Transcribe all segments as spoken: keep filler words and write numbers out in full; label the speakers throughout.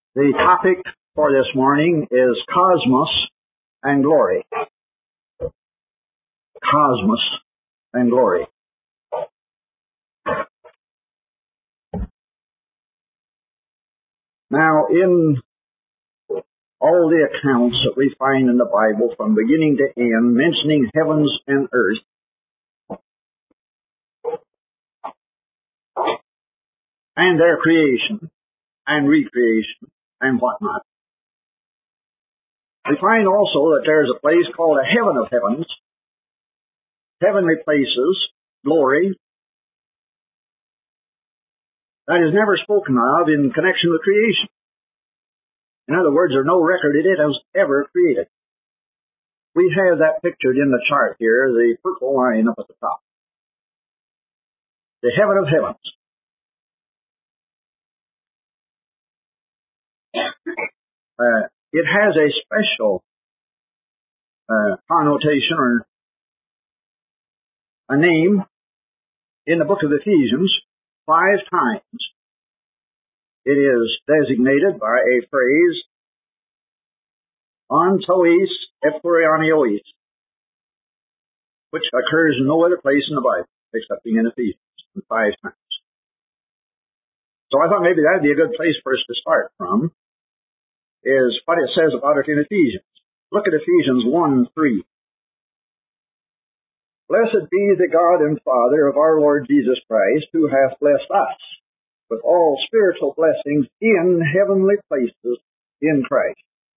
Speaker 1: The topic for this morning is Cosmos and Glory. Cosmos and Glory. Now, in all the accounts that we find in the Bible from beginning to end, mentioning heavens and earth, and their creation and recreation and whatnot, we find also that there's a place called a heaven of heavens, heavenly places, glory, that is never spoken of in connection with creation. In other words, there's no record that it has ever created. We have that pictured in the chart here, the purple line up at the top. The heaven of heavens. Uh, it has a special uh, connotation or a name in the book of Ephesians five times. It is designated by a phrase, Antois Epuranios, which occurs in no other place in the Bible, except in Ephesians, five times. So I thought maybe that would be a good place for us to start from, is what it says about it in Ephesians. Look at Ephesians one three. Blessed be the God and Father of our Lord Jesus Christ, who hath blessed us with all spiritual blessings in heavenly places in Christ.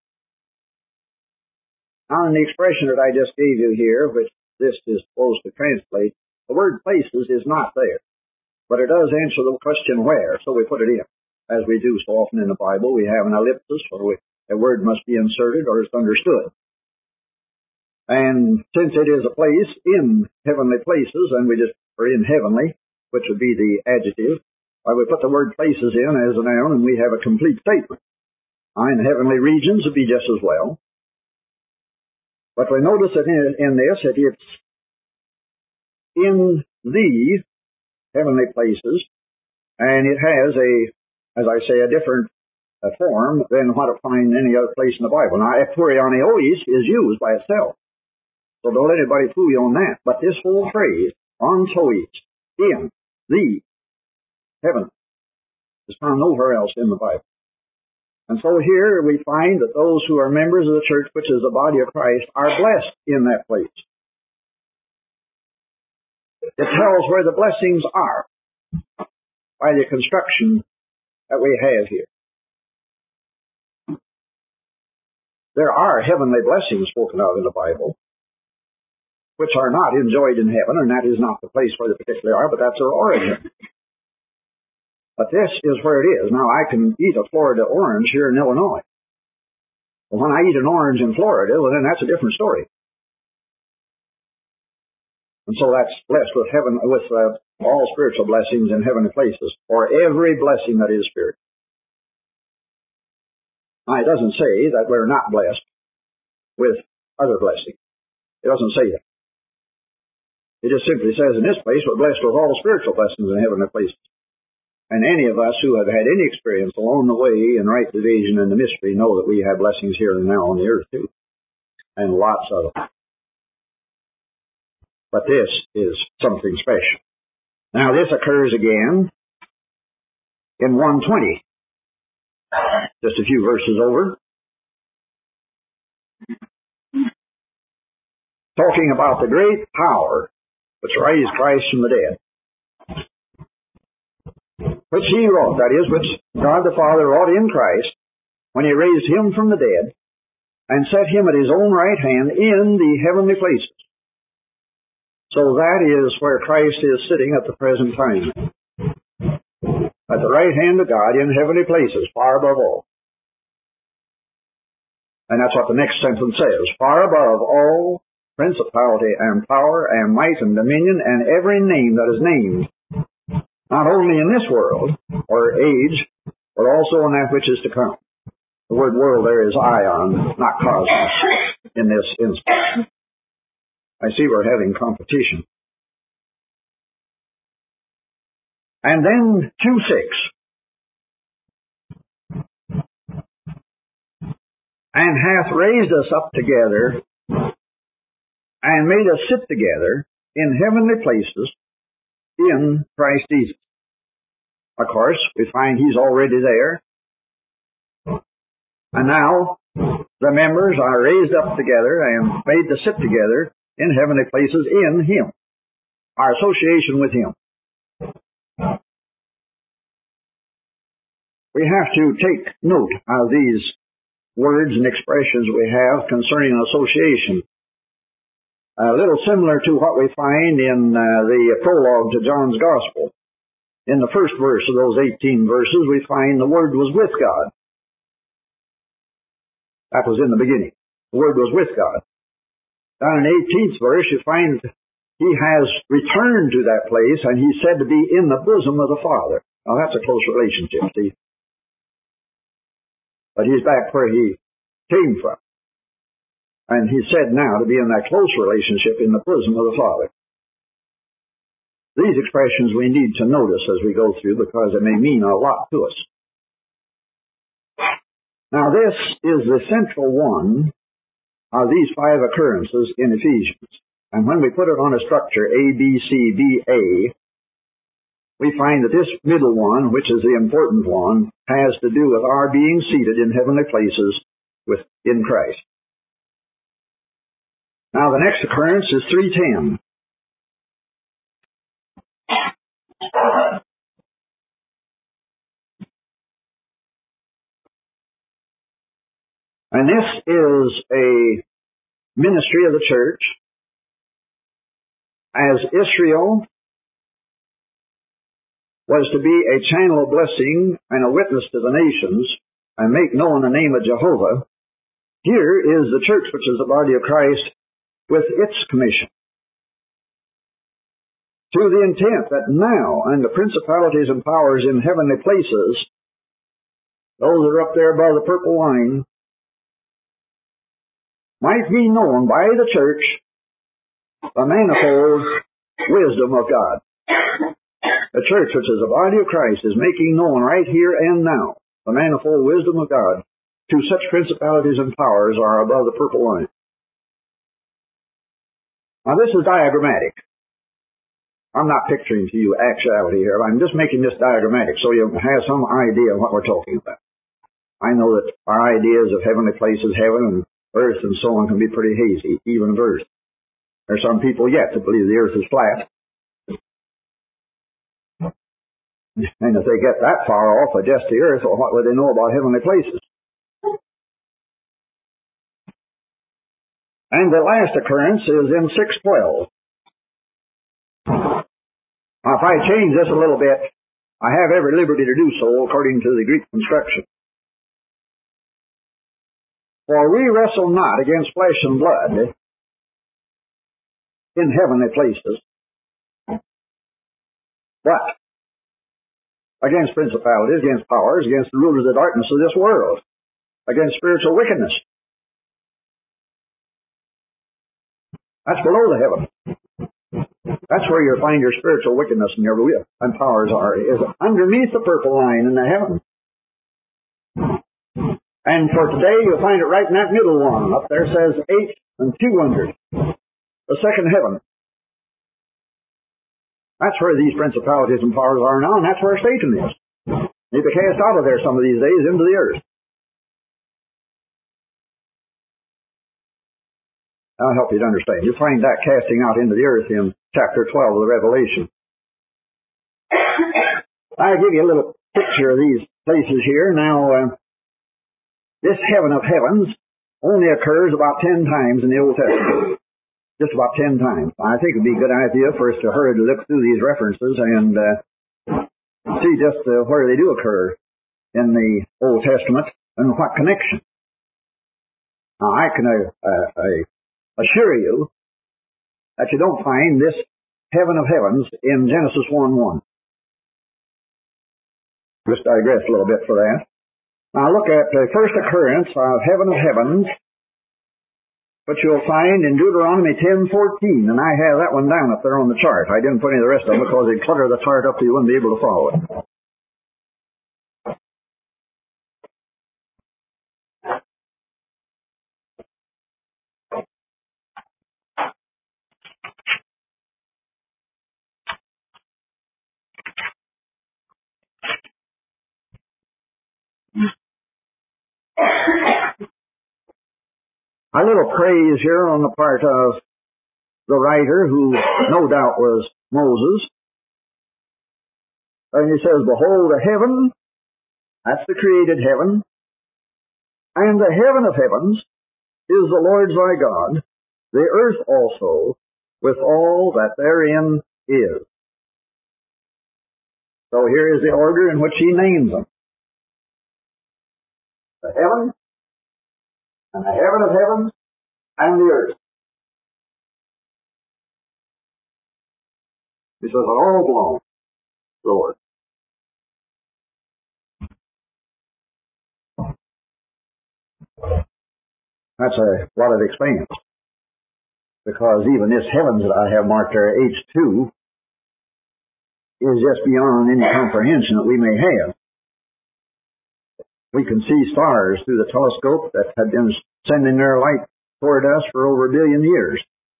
Speaker 1: Now, in the expression that I just gave you here, which this is supposed to translate, the word places is not there. But it does answer the question where, so we put it in. As we do so often in the Bible, we have an ellipsis, or we, a word must be inserted or it's understood. And since it is a place in heavenly places, and we just are in heavenly, which would be the adjective, I would put the word places in as a noun, and we have a complete statement. Now, in heavenly regions would be just as well. But we notice that in, in this, that it's in the heavenly places, and it has a, as I say, a different uh, form than what I find in any other place in the Bible. Now, Epuranios is used by itself, so don't let anybody fool you on that. But this whole phrase, Antois, in the heaven, is found nowhere else in the Bible. And so here we find that those who are members of the church, which is the body of Christ, are blessed in that place. It tells where the blessings are by the construction that we have here. There are heavenly blessings spoken of in the Bible, which are not enjoyed in heaven, and that is not the place where they particularly are, but that's their origin. But this is where it is. Now, I can eat a Florida orange here in Illinois. But when I eat an orange in Florida, well, then that's a different story. And so that's blessed with heaven, with uh, all spiritual blessings in heavenly places, or every blessing that is spiritual. Now, it doesn't say that we're not blessed with other blessings. It doesn't say that. It just simply says in this place, we're blessed with all spiritual blessings in heavenly places. And any of us who have had any experience along the way in right division and the mystery know that we have blessings here and now on the earth too. And lots of them. But this is something special. Now this occurs again in one twenty. Just a few verses over. Talking about the great power which raised Christ from the dead. Which he wrought, that is, which God the Father wrought in Christ when he raised him from the dead and set him at his own right hand in the heavenly places. So that is where Christ is sitting at the present time. At the right hand of God in heavenly places, far above all. And that's what the next sentence says. Far above all principality and power and might and dominion and every name that is named, not only in this world or age, but also in that which is to come. The word world there is ion, not cosmos, in this instance. I see we're having competition. And then two six. and hath raised us up together, and made us sit together in heavenly places in Christ Jesus. Of course, we find He's already there. And now, the members are raised up together and made to sit together in heavenly places in Him. Our association with Him. We have to take note of these words and expressions we have concerning association. A little similar to what we find in uh, the prologue to John's Gospel. In the first verse of those eighteen verses, we find the Word was with God. That was in the beginning. The Word was with God. Down in the eighteenth verse, you find He has returned to that place, and He's said to be in the bosom of the Father. Now, that's a close relationship, see? But He's back where He came from. And He's said now to be in that close relationship in the bosom of the Father. These expressions we need to notice as we go through because they may mean a lot to us. Now this is the central one of these five occurrences in Ephesians. And when we put it on a structure A, B, C, D, A, we find that this middle one, which is the important one, has to do with our being seated in heavenly places with in Christ. Now the next occurrence is three ten. And this is a ministry of the church as Israel was to be a channel of blessing and a witness to the nations and make known the name of Jehovah. Here is the church, which is the body of Christ, with its commission. To the intent that now, and the principalities and powers in heavenly places, those that are up there above the purple line, might be known by the church the manifold wisdom of God. The church, which is the body of Christ, is making known right here and now the manifold wisdom of God to such principalities and powers are above the purple line. Now this is diagrammatic. I'm not picturing to you actuality here. I'm just making this diagrammatic so you have some idea of what we're talking about. I know that our ideas of heavenly places, heaven and earth and so on, can be pretty hazy, even of earth. There are some people yet that believe the earth is flat. And if they get that far off of just the earth, well, what would they know about heavenly places? And the last occurrence is in six twelve. Now, if I change this a little bit, I have every liberty to do so according to the Greek construction. For we wrestle not against flesh and blood in heavenly places, but against principalities, against powers, against the rulers of the darkness of this world, against spiritual wickedness. That's below the heaven. That's where you'll find your spiritual wickedness and your will and powers are, is underneath the purple line in the heaven. And for today, you'll find it right in that middle one. Up there says eight and two hundred. The second heaven. That's where these principalities and powers are now, and that's where Satan is. He'll be cast out of there some of these days into the earth. I'll help you to understand. You'll find that casting out into the earth in chapter twelve of the Revelation. I'll give you a little picture of these places here. Now, uh, this heaven of heavens only occurs about ten times in the Old Testament. Just about ten times. I think it would be a good idea for us to hurry to look through these references and uh, see just uh, where they do occur in the Old Testament and what connection. Now, I can uh, uh, uh, assure you that you don't find this heaven of heavens in Genesis one one. Just digress a little bit for that. Now look at the first occurrence of heaven of heavens, which you'll find in Deuteronomy ten fourteen, and I have that one down up there on the chart. I didn't put any of the rest of them because it'd clutter the chart up so you wouldn't be able to follow it. A little praise here on the part of the writer, who no doubt was Moses. And he says, behold, the heaven, that's the created heaven, and the heaven of heavens is the Lord thy God, the earth also, with all that therein is. So here is the order in which he names them. The heaven, and the heaven of heavens, and the earth. He says, it all belongs to the Lord. That's a lot of expanse. Because even this heavens that I have marked there, H two, is just beyond any comprehension that we may have. We can see stars through the telescope that have been sending their light toward us for over a billion years.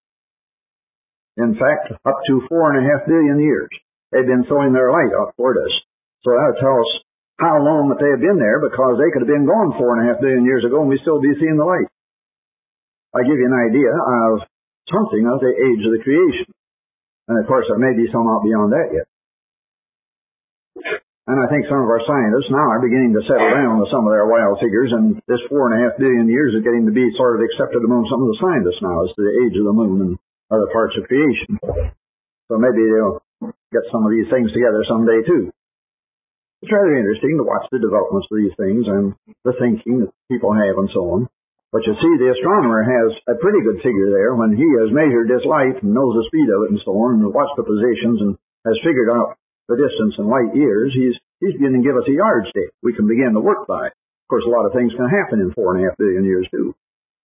Speaker 1: In fact, up to four and a half billion years, they've been throwing their light out toward us. So that'll tell us how long that they have been there, because they could have been gone four and a half billion years ago and we'd still be seeing the light. I give you an idea of something of the age of the creation. And of course, there may be some out beyond that yet. And I think some of our scientists now are beginning to settle down with some of their wild figures, and this four and a half billion years is getting to be sort of accepted among some of the scientists now as to the age of the moon and other parts of creation. So maybe they'll get some of these things together someday too. It's rather interesting to watch the developments of these things and the thinking that people have and so on. But you see, the astronomer has a pretty good figure there when he has measured this light and knows the speed of it and so on, and watched the positions and has figured out the distance in light years. He's he's beginning to give us a yardstick we can begin to work by. Of course, a lot of things can happen in four and a half billion years too.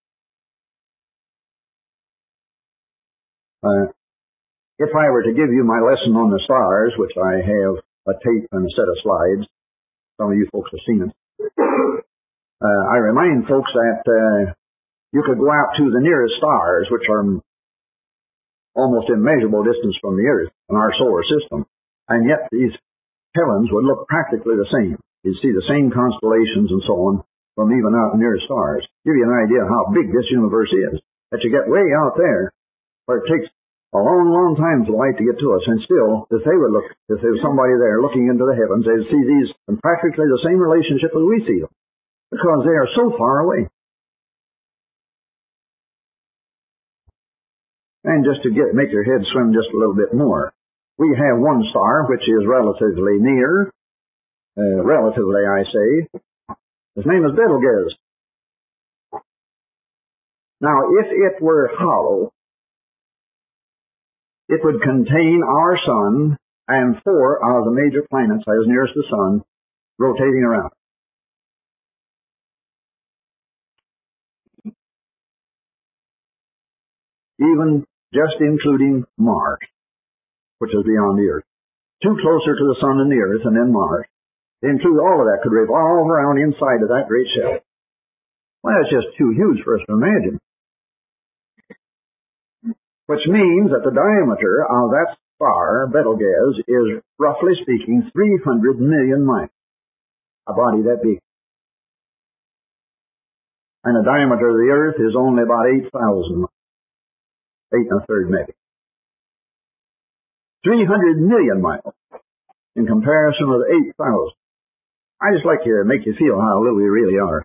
Speaker 1: Uh, if I were to give you my lesson on the stars, which I have a tape and a set of slides, some of you folks have seen it. Uh, I remind folks that uh, you could go out to the nearest stars, which are almost immeasurable distance from the Earth in our solar system, and yet these heavens would look practically the same. You'd see the same constellations and so on from even out near stars. Give you an idea how big this universe is. That you get way out there, where it takes a long, long time for the light to get to us, and still, if they would look, if there was somebody there looking into the heavens, they'd see these in practically the same relationship as we see them, because they are so far away. And just to get make your head swim just a little bit more, we have one star which is relatively near, uh, relatively I say. His name is Betelgeuse. Now, if it were hollow, it would contain our sun and four of the major planets as nearest the sun rotating around. Even just including Mars, which is beyond the Earth. Two closer to the sun than the Earth, and then Mars. They include all of that, could revolve around inside of that great shell. Well, that's just too huge for us to imagine. Which means that the diameter of that star, Betelgeuse, is, roughly speaking, three hundred million miles. A body that big. And the diameter of the Earth is only about eight thousand miles. Eight and a third, maybe. three hundred million miles in comparison with eight thousand. I just like to make you feel how little we really are.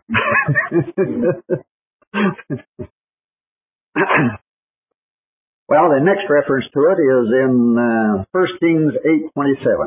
Speaker 1: Well, the next reference to it is in uh, First Kings eight twenty-seven.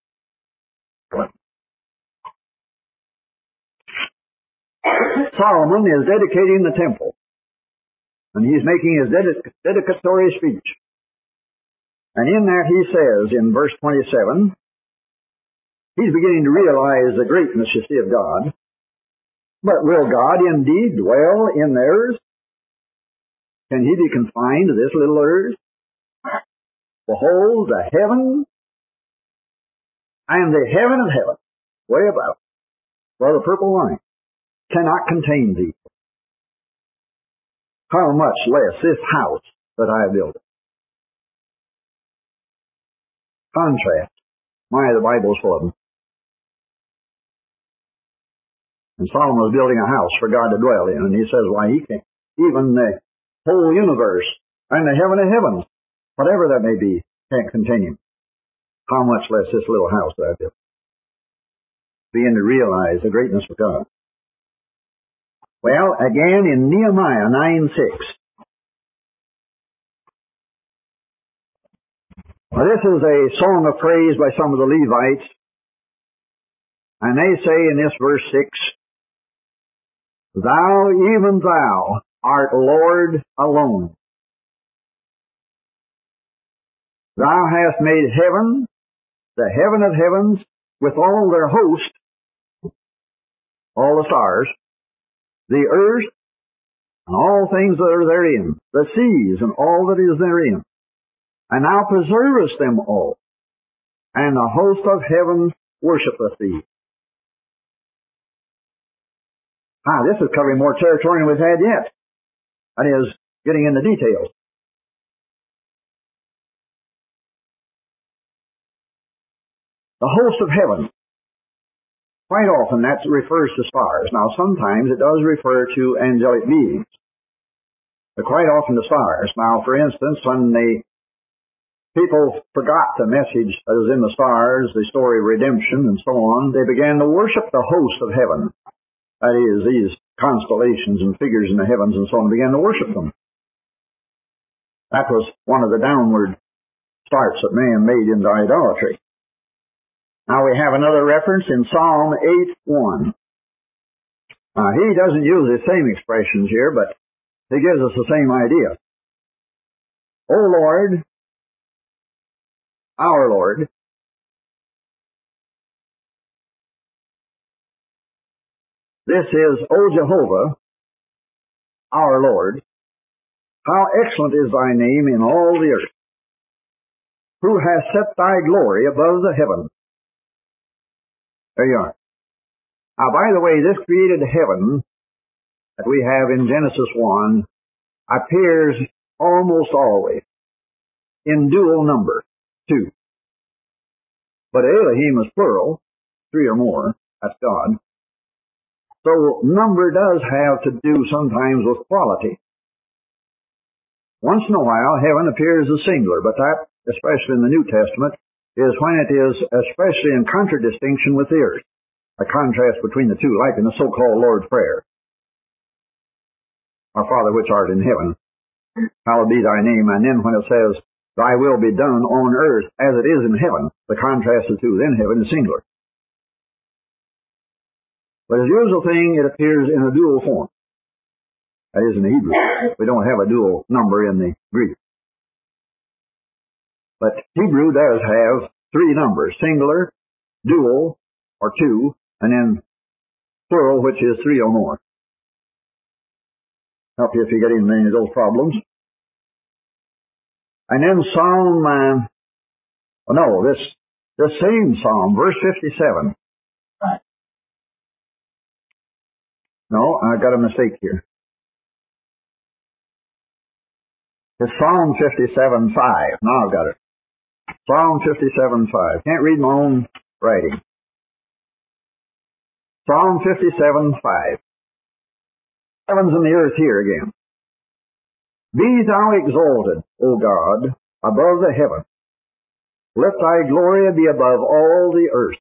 Speaker 1: Solomon is dedicating the temple, and he's making his dedic- dedicatory speech. And in that he says, in verse twenty-seven, he's beginning to realize the greatness, you see, of God. But will God indeed dwell in theirs? Can he be confined to this little earth? Behold, the heaven and the heaven of heaven, way about, where the purple line, cannot contain thee. How much less this house that I have built? Contrast. My, the Bible's full of them. And Solomon was building a house for God to dwell in, and he says, why, he can't. even the whole universe and the heaven of heavens, whatever that may be, can't contain him. How much less this little house that I built. Begin to realize the greatness of God. Well, again in Nehemiah nine six. Now, this is a song of praise by some of the Levites. And they say in this verse six, Thou, even thou, art Lord alone. Thou hast made heaven, the heaven of heavens, with all their host, all the stars, the earth, and all things that are therein, the seas, and all that is therein. And thou preservest them all, and the host of heaven worshipeth thee. Ah, this is covering more territory than we've had yet. That is, getting into details. The host of heaven. Quite often that refers to stars. Now, sometimes it does refer to angelic beings. But quite often to stars. Now, for instance, when the people forgot the message that was in the stars, the story of redemption and so on, they began to worship the host of heaven. That is, these constellations and figures in the heavens and so on, began to worship them. That was one of the downward starts that man made into idolatry. Now we have another reference in Psalm eight one. Now he doesn't use the same expressions here, but he gives us the same idea. O Lord, our Lord, this is, O Jehovah, our Lord, how excellent is thy name in all the earth, who has set thy glory above the heavens. There you are. Now, by the way, this created heaven that we have in Genesis one appears almost always in dual number, two. But Elohim is plural, three or more, that's God. So number does have to do sometimes with quality. Once in a while, heaven appears as singular, but that, especially in the New Testament, is when it is especially in contradistinction with the earth. A contrast between the two, like in the so-called Lord's Prayer. Our Father which art in heaven, hallowed be thy name. And then when it says, thy will be done on earth as it is in heaven, the contrast of the two, then heaven is singular. But as usual thing, it appears in a dual form. That is in the Hebrew. We don't have a dual number in the Greek. But Hebrew does have three numbers, singular, dual, or two, and then plural, which is three or more. Help you if you get into any of those problems. And then Psalm, uh, oh no, this, this same Psalm, verse fifty-seven. No, I got a mistake here. It's Psalm fifty-seven five. Now I've got it. Psalm fifty-seven five. Can't read my own writing. Psalm fifty-seven five. Heavens and the earth here again. Be thou exalted, O God, above the heaven. Let thy glory be above all the earth.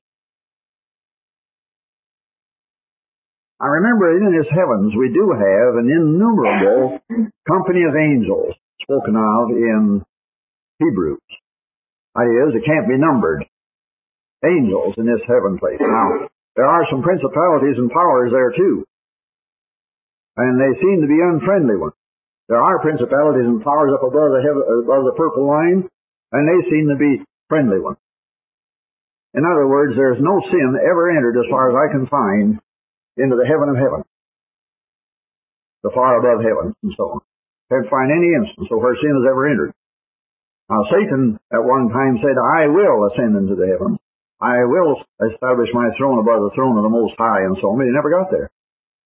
Speaker 1: I remember in his heavens we do have an innumerable company of angels spoken of in Hebrews. That is, it can't be numbered. Angels in this heaven place. Now, there are some principalities and powers there too. And they seem to be unfriendly ones. There are principalities and powers up above the heaven, above the purple line, and they seem to be friendly ones. In other words, there is no sin ever entered, as far as I can find, into the heaven of heaven, the far above heaven, and so on. Can't find any instance of where sin has ever entered. Now, Satan at one time said, I will ascend into the heavens. I will establish my throne above the throne of the Most High, and so on. But he never got there.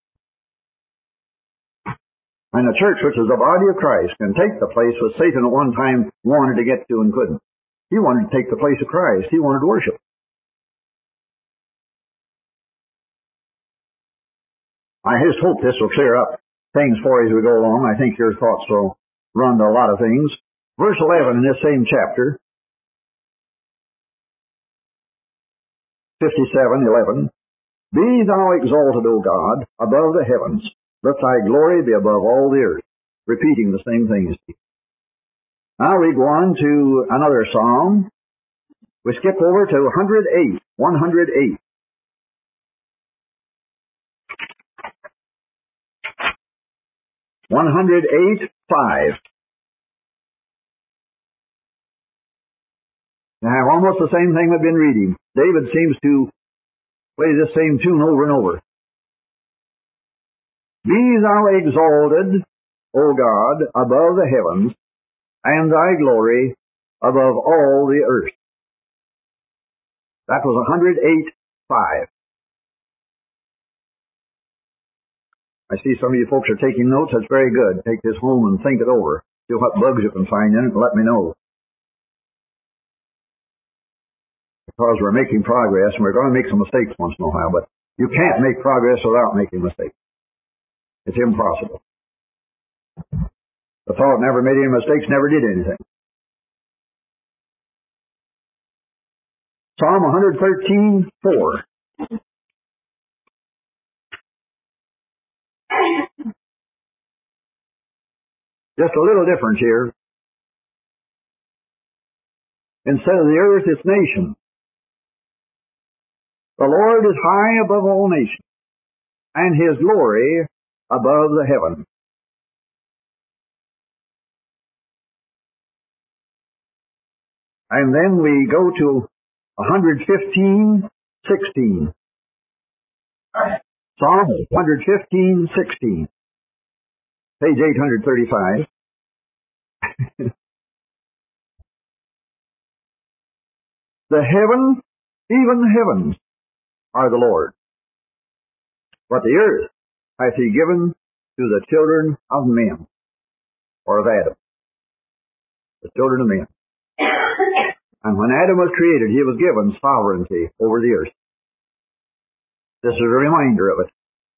Speaker 1: And the church, which is the body of Christ, can take the place that Satan at one time wanted to get to and couldn't. He wanted to take the place of Christ. He wanted to worship. I just hope this will clear up things for you as we go along. I think your thoughts will run to a lot of things. Verse eleven in this same chapter, fifty-seven, eleven. Be thou exalted, O God, above the heavens. Let thy glory be above all the earth. Repeating the same things. Now we go on to another psalm. We skip over to one hundred eight. one hundred eight. one hundred eight, five. Now, almost the same thing we've been reading. David seems to play this same tune over and over. Be thou exalted, O God, above the heavens, and thy glory above all the earth. That was one hundred eight, five. I see some of you folks are taking notes. That's very good. Take this home and think it over. See what bugs you can find in it and let me know. Because we're making progress, and we're going to make some mistakes once in a while, but you can't make progress without making mistakes. It's impossible. The fellow that never made any mistakes never did anything. Psalm one thirteen, four. Just a little difference here. Instead of the earth, it's nation. The Lord is high above all nations, and his glory above the heaven. And then we go to one fifteen, sixteen. Psalm one fifteen, sixteen. Page eight thirty-five. The heaven, even the heavens, are the Lord. But the earth hath he given to the children of men, or of Adam. The children of men. And when Adam was created, he was given sovereignty over the earth. This is a reminder of it.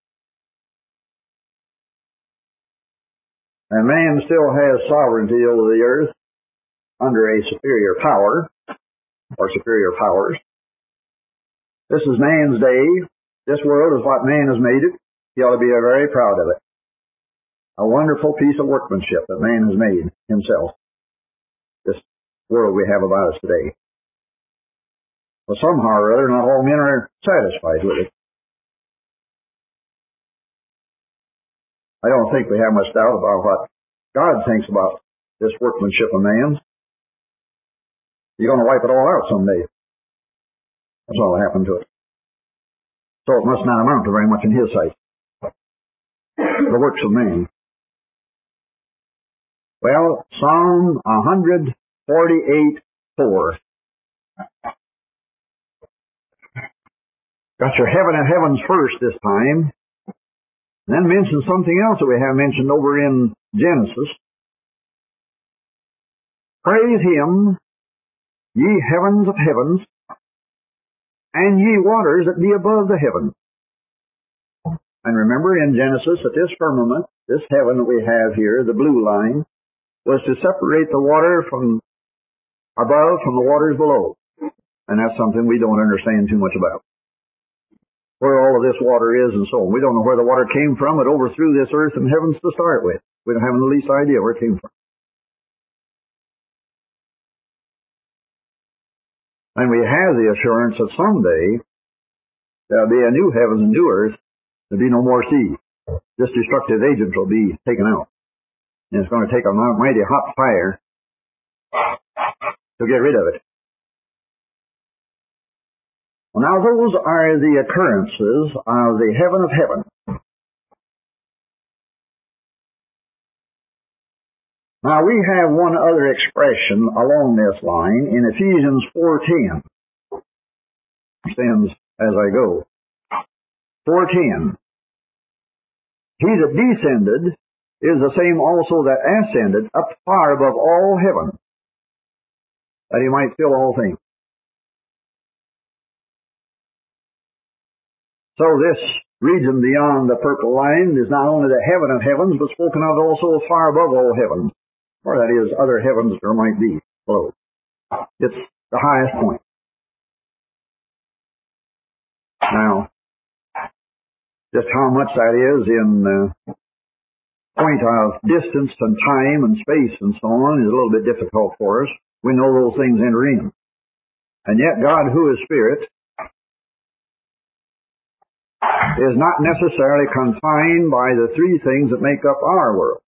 Speaker 1: And man still has sovereignty over the earth under a superior power, or superior powers. This is man's day. This world is what man has made it. He ought to be very proud of it. A wonderful piece of workmanship that man has made himself. This world we have about us today. But somehow or other, not all men are satisfied with it. I don't think we have much doubt about what God thinks about this workmanship of man's. You're going to wipe it all out someday. That's all that happened to it. So it must not amount to very much in his sight. The works of man. Well, Psalm one forty-eight, four. Got your heaven of heavens first this time. Then mention something else that we have mentioned over in Genesis. Praise him, ye heavens of heavens, and ye waters that be above the heavens. And remember in Genesis that this firmament, this heaven that we have here, the blue line, was to separate the water from above from the waters below. And that's something we don't understand too much about. Where all of this water is and so on. We don't know where the water came from. It overthrew this earth and heavens to start with. We don't have the least idea where it came from. And we have the assurance that someday there'll be a new heavens and new earth. There'll be no more sea. This destructive agent will be taken out. And it's going to take a mighty hot fire to get rid of it. Well, now those are the occurrences of the heaven of heaven. Now we have one other expression along this line in Ephesians four ten. Stands as I go. four ten. He that descended is the same also that ascended up far above all heaven, that he might fill all things. So this region beyond the purple line is not only the heaven of heavens, but spoken of also far above all heavens, or that is, other heavens there might be below. It's the highest point. Now, just how much that is in uh, point of distance and time and space and so on is a little bit difficult for us. We know those things enter in. And yet God, who is Spirit, is not necessarily confined by the three things that make up our world.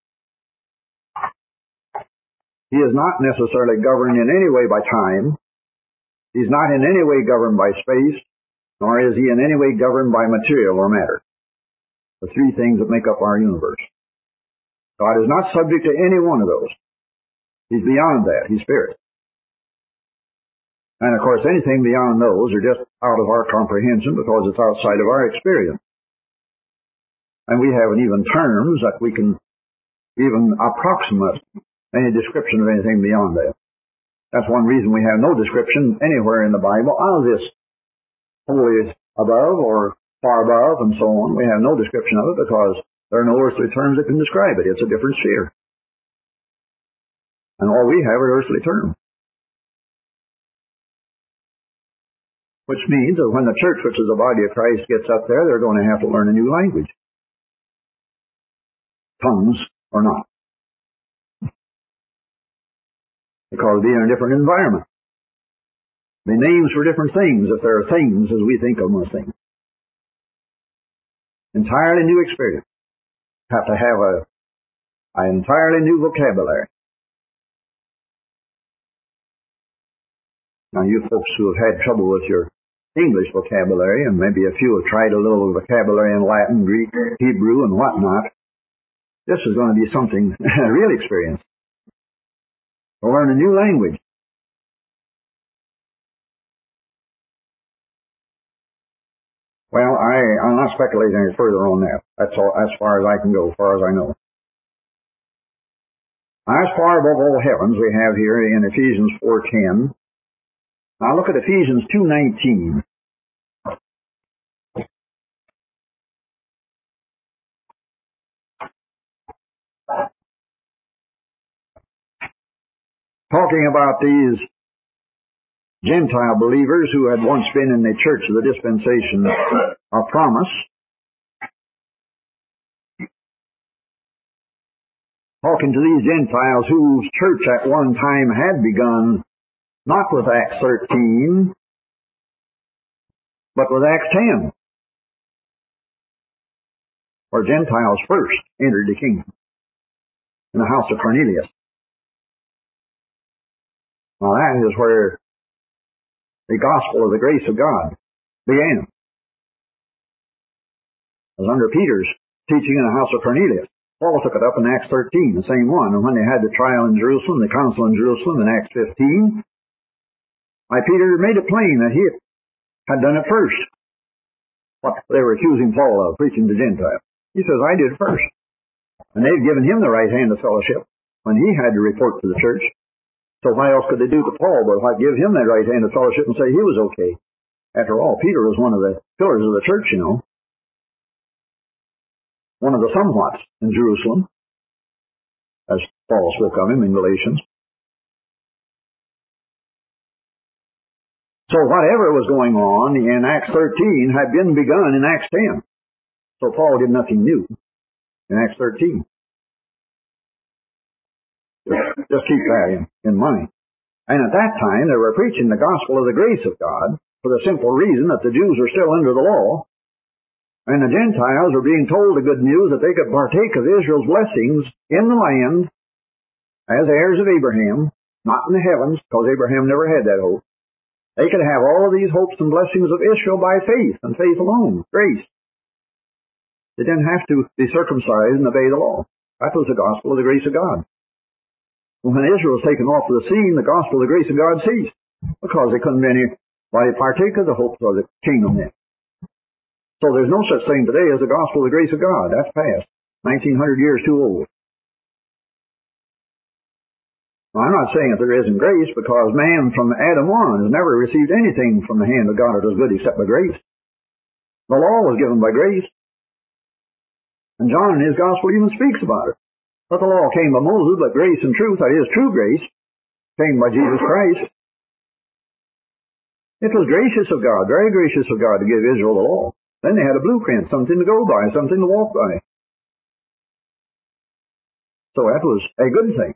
Speaker 1: He is not necessarily governed in any way by time. He's not in any way governed by space, nor is he in any way governed by material or matter. The three things that make up our universe. God is not subject to any one of those. He's beyond that. He's Spirit. And of course, anything beyond those are just out of our comprehension because it's outside of our experience. And we haven't even terms that we can even approximate any description of anything beyond that. That's one reason we have no description anywhere in the Bible of this wholly above or far above and so on. We have no description of it because there are no earthly terms that can describe it. It's a different sphere. And all we have are earthly terms. Which means that when the church, which is the body of Christ, gets up there, they're going to have to learn a new language. Tongues or not. Because they're in a different environment. The names for different things, if there are things as we think of them as things. Entirely new experience. Have to have a an entirely new vocabulary. Now you folks who have had trouble with your English vocabulary, and maybe a few have tried a little vocabulary in Latin, Greek, Hebrew, and whatnot, this is going to be something, a real experience. To learn a new language. Well, I, I'm not speculating any further on that. That's all, as far as I can go, as far as I know. As far above all heavens, we have here in Ephesians four ten. Now look at Ephesians two nineteen. Talking about these Gentile believers who had once been in the church of the dispensation of promise. Talking to these Gentiles whose church at one time had begun not with Acts thirteen, but with Acts ten, where Gentiles first entered the kingdom in the house of Cornelius. Now that is where the gospel of the grace of God began. It was under Peter's teaching in the house of Cornelius. Paul took it up in Acts thirteen, the same one. And when they had the trial in Jerusalem, the council in Jerusalem in Acts fifteen, my Peter made it plain that he had done it first. What they were accusing Paul of, preaching to Gentiles. He says, I did it first. And they'd given him the right hand of fellowship when he had to report to the church. So what else could they do to Paul but like give him that right hand of fellowship and say he was okay? After all, Peter was one of the pillars of the church, you know. One of the somewhats in Jerusalem, as Paul spoke of him in Galatians. So whatever was going on in Acts thirteen had been begun in Acts ten. So Paul did nothing new in Acts thirteen. Just keep that in, in mind. And at that time, they were preaching the gospel of the grace of God for the simple reason that the Jews were still under the law, and the Gentiles were being told the good news that they could partake of Israel's blessings in the land as heirs of Abraham, not in the heavens, because Abraham never had that hope. They could have all of these hopes and blessings of Israel by faith, and faith alone, grace. They didn't have to be circumcised and obey the law. That was the gospel of the grace of God. When Israel was taken off the scene, the gospel of the grace of God ceased, because they couldn't be anybody partake of the hopes of the kingdom then. So there's no such thing today as the gospel of the grace of God. That's past. nineteen hundred years too old. Now, I'm not saying that there isn't grace, because man from Adam on has never received anything from the hand of God that is good except by grace. The law was given by grace. And John in his gospel even speaks about it. But the law came by Moses, but grace and truth, that is true grace, came by Jesus Christ. It was gracious of God, very gracious of God to give Israel the law. Then they had a blueprint, something to go by, something to walk by. So that was a good thing.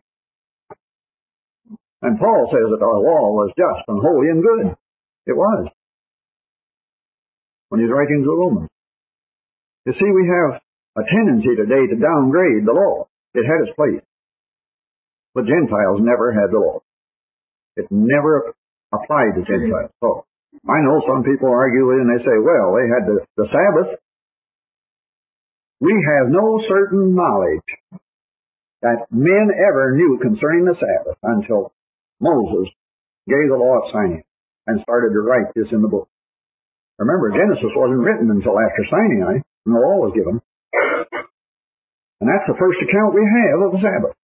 Speaker 1: And Paul says that our law was just and holy and good. It was. When he's writing to the Romans. You see, we have a tendency today to downgrade the law. It had its place. But Gentiles never had the law. It never applied to Gentiles. So, I know some people argue with it and they say, well, they had the, the Sabbath. We have no certain knowledge that men ever knew concerning the Sabbath until Moses gave the law at Sinai and started to write this in the book. Remember, Genesis wasn't written until after Sinai, and the law was given. And that's the first account we have of the Sabbath.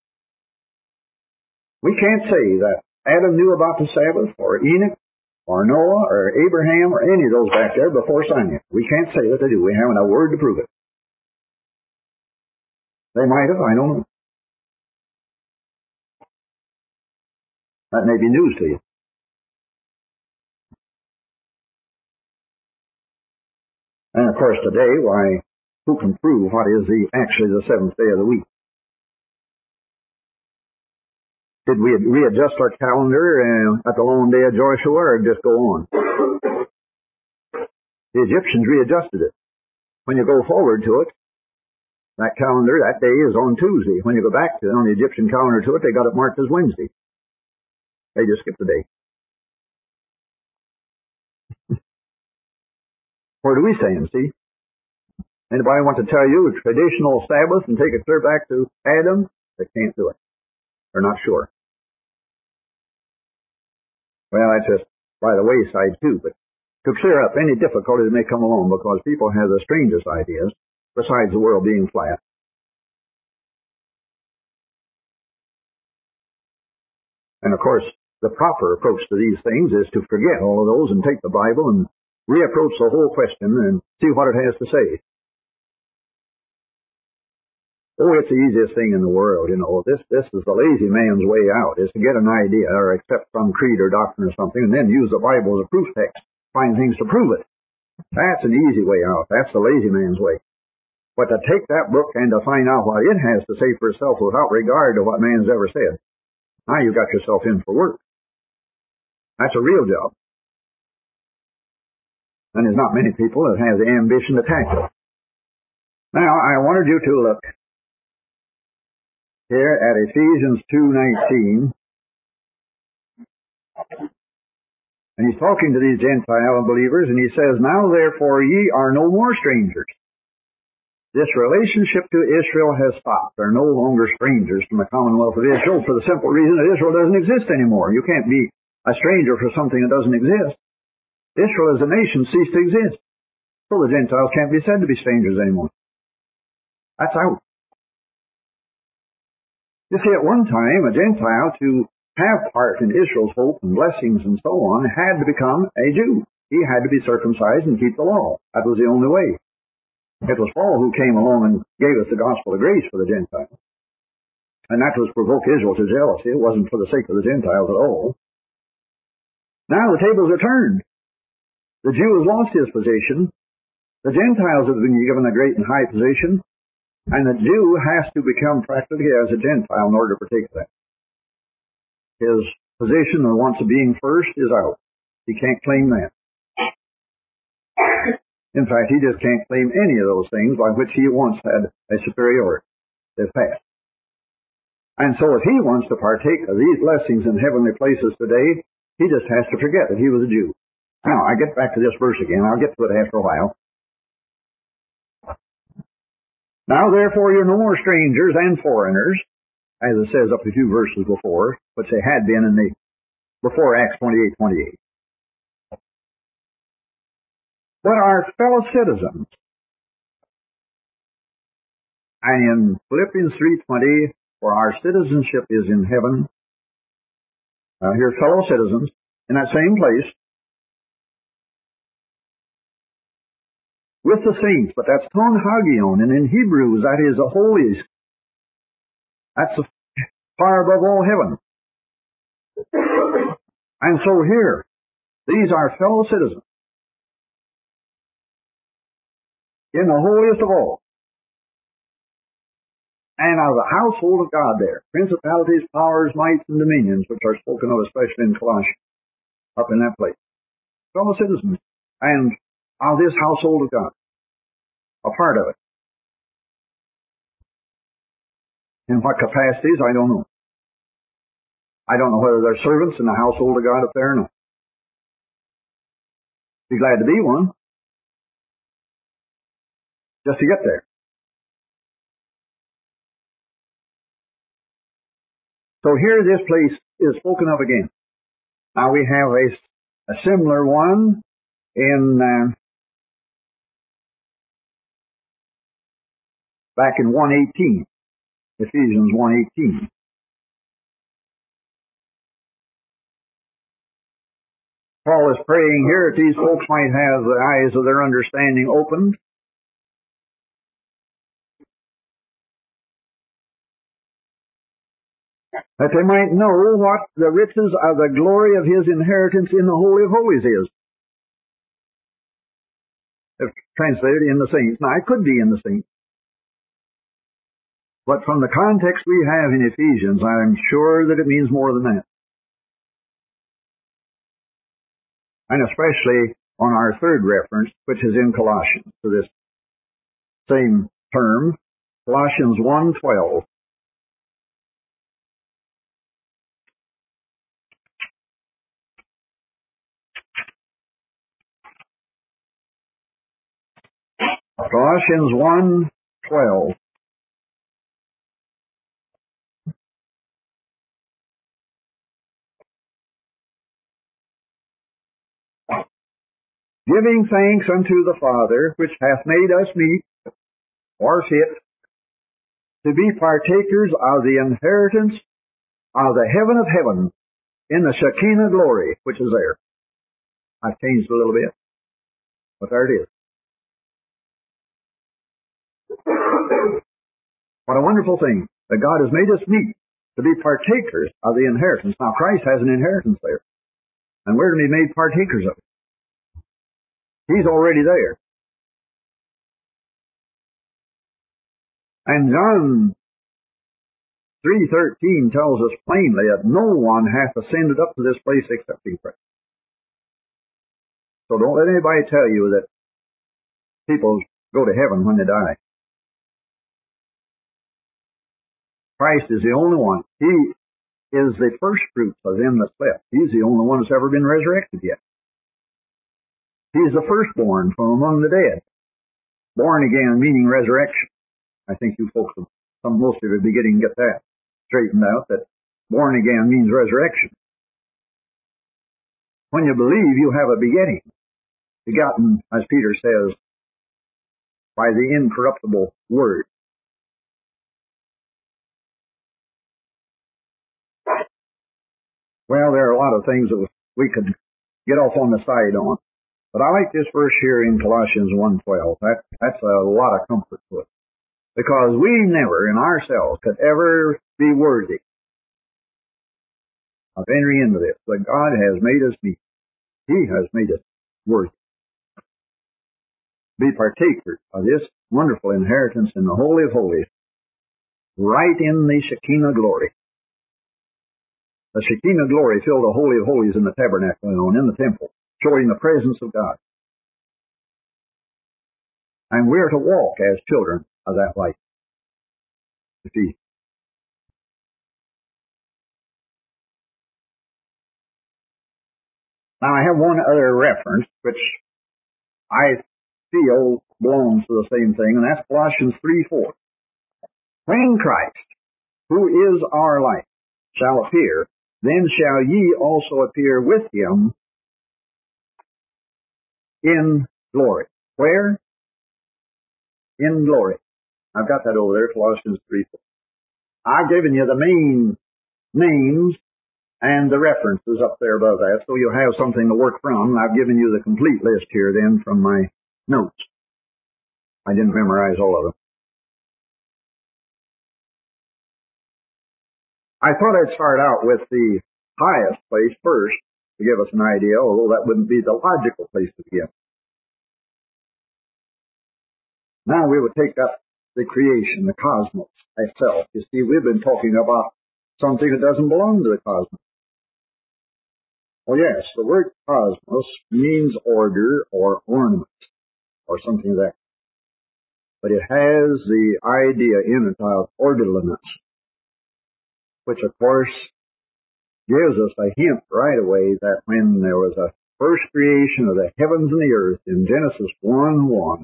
Speaker 1: We can't say that Adam knew about the Sabbath, or Enoch, or Noah, or Abraham, or any of those back there before Sinai. We can't say that they do. We haven't a word to prove it. They might have, I don't know. That may be news to you. And of course today, why, who can prove what is the actually the seventh day of the week? Did we readjust our calendar uh, at the lone day of Joshua, or just go on? The Egyptians readjusted it. When you go forward to it, that calendar, that day is on Tuesday. When you go back to it, on the Egyptian calendar to it, they got it marked as Wednesday. They just skipped a day. Where do we stand, see? Anybody want to tell you a traditional Sabbath and take it clear back to Adam? They can't do it. They're not sure. Well, that's just by the wayside too, but to clear up any difficulty that may come along, because people have the strangest ideas, besides the world being flat. And of course, the proper approach to these things is to forget all of those and take the Bible and reapproach the whole question and see what it has to say. Oh, it's the easiest thing in the world, you know. This this is the lazy man's way out, is to get an idea or accept some creed or doctrine or something and then use the Bible as a proof text, find things to prove it. That's an easy way out. That's the lazy man's way. But to take that book and to find out what it has to say for itself without regard to what man's ever said, now you've got yourself in for work. That's a real job. And there's not many people that have the ambition to tackle it. Now, I wanted you to look here at Ephesians two nineteen. And he's talking to these Gentile believers, and he says, now therefore ye are no more strangers. This relationship to Israel has stopped. They're no longer strangers from the commonwealth of Israel for the simple reason that Israel doesn't exist anymore. You can't be a stranger for something that doesn't exist. Israel as a nation ceased to exist. So the Gentiles can't be said to be strangers anymore. That's out. You see, at one time, a Gentile, to have part in Israel's hope and blessings and so on, had to become a Jew. He had to be circumcised and keep the law. That was the only way. It was Paul who came along and gave us the gospel of grace for the Gentiles. And that was to provoke Israel to jealousy. It wasn't for the sake of the Gentiles at all. Now the tables are turned. The Jew has lost his position. The Gentiles have been given a great and high position. And the Jew has to become practically as a Gentile in order to partake of that. His position of once of being first is out. He can't claim that. In fact, he just can't claim any of those things by which he once had a superiority. They've passed. And so if he wants to partake of these blessings in heavenly places today, he just has to forget that he was a Jew. Now, I get back to this verse again. I'll get to it after a while. Now, therefore, you're no more strangers and foreigners, as it says up a few verses before, which they had been in the before Acts twenty-eight twenty-eight. But our fellow citizens. And in Philippians three twenty, for our citizenship is in heaven. Uh, here, fellow citizens, in that same place. with the saints, but that's ton hagion, and in Hebrews that is the holies. That's the far above all heaven. And so here, these are fellow citizens in the holiest of all, and of the household of God there, principalities, powers, mights, and dominions, which are spoken of especially in Colossians, up in that place. Fellow citizens, and of this household of God, a part of it. In what capacities, I don't know. I don't know whether they're servants in the household of God up there or not. Be glad to be one, just to get there. So here this place is spoken of again. Now we have a, a similar one in uh, back in one eighteen, Ephesians one eighteen. Paul is praying here that these folks might have the eyes of their understanding opened, that they might know what the riches of the glory of his inheritance in the Holy of Holies is. If translated in the saints. Now, it could be in the saints. But from the context we have in Ephesians, I'm sure that it means more than that. And especially on our third reference, which is in Colossians, to this same term, Colossians one twelve. Colossians one twelve. Giving thanks unto the Father, which hath made us meet, or fit, to be partakers of the inheritance of the heaven of heaven in the Shekinah glory, which is there. I've changed a little bit, but there it is. What a wonderful thing that God has made us meet to be partakers of the inheritance. Now, Christ has an inheritance there, and we're to be made partakers of it. He's already there. And John three thirteen tells us plainly that no one hath ascended up to this place except he Christ. So don't let anybody tell you that people go to heaven when they die. Christ is the only one. He is the first fruits of them that slept. He's the only one that's ever been resurrected yet. He's the firstborn from among the dead. Born again, meaning resurrection. I think you folks, some most of you will be getting get that straightened out, that born again means resurrection. When you believe, you have a begetting. Begotten, as Peter says, by the incorruptible word. Well, there are a lot of things that we could get off on the side on. But I like this verse here in Colossians one twelve. That, that's a lot of comfort to us. Because we never, in ourselves, could ever be worthy of entering into this. But God has made us meet. He has made us worthy. Be partakers of this wonderful inheritance in the Holy of Holies, right in the Shekinah glory. The Shekinah glory filled the Holy of Holies in the tabernacle and in the temple, showing the presence of God. And we're to walk as children of that light. You see. Now I have one other reference, which I feel belongs to the same thing, and that's Colossians three four. When Christ, who is our life, shall appear, then shall ye also appear with him in glory. Where? In glory. I've got that over there, Colossians three four. I've given you the main names and the references up there above that, so you'll have something to work from. I've given you the complete list here then from my notes. I didn't memorize all of them. I thought I'd start out with the highest place first to give us an idea, although that wouldn't be the logical place to begin. Now we would take up the creation, the cosmos itself. You see, we've been talking about something that doesn't belong to the cosmos. Well, yes, the word cosmos means order or ornament or something like that. But it has the idea in it of orderliness, which of course gives us a hint right away that when there was a first creation of the heavens and the earth in Genesis one one,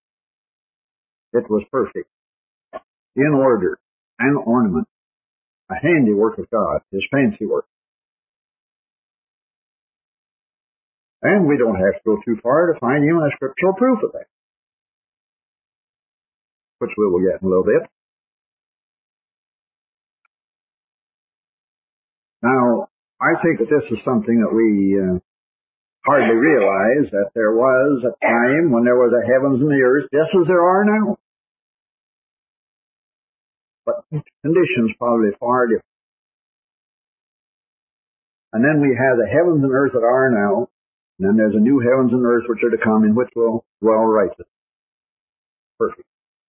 Speaker 1: it was perfect, in order and ornament, a handiwork of God, His fancy work. And we don't have to go too far to find even a scriptural proof of that, which we will get in a little bit. Now, I think that this is something that we uh, hardly realize, that there was a time when there was the heavens and the earth, just as there are now. But conditions probably far different. And then we have the heavens and earth that are now, and then there's a new heavens and earth which are to come, in which will dwell righteous. Perfect.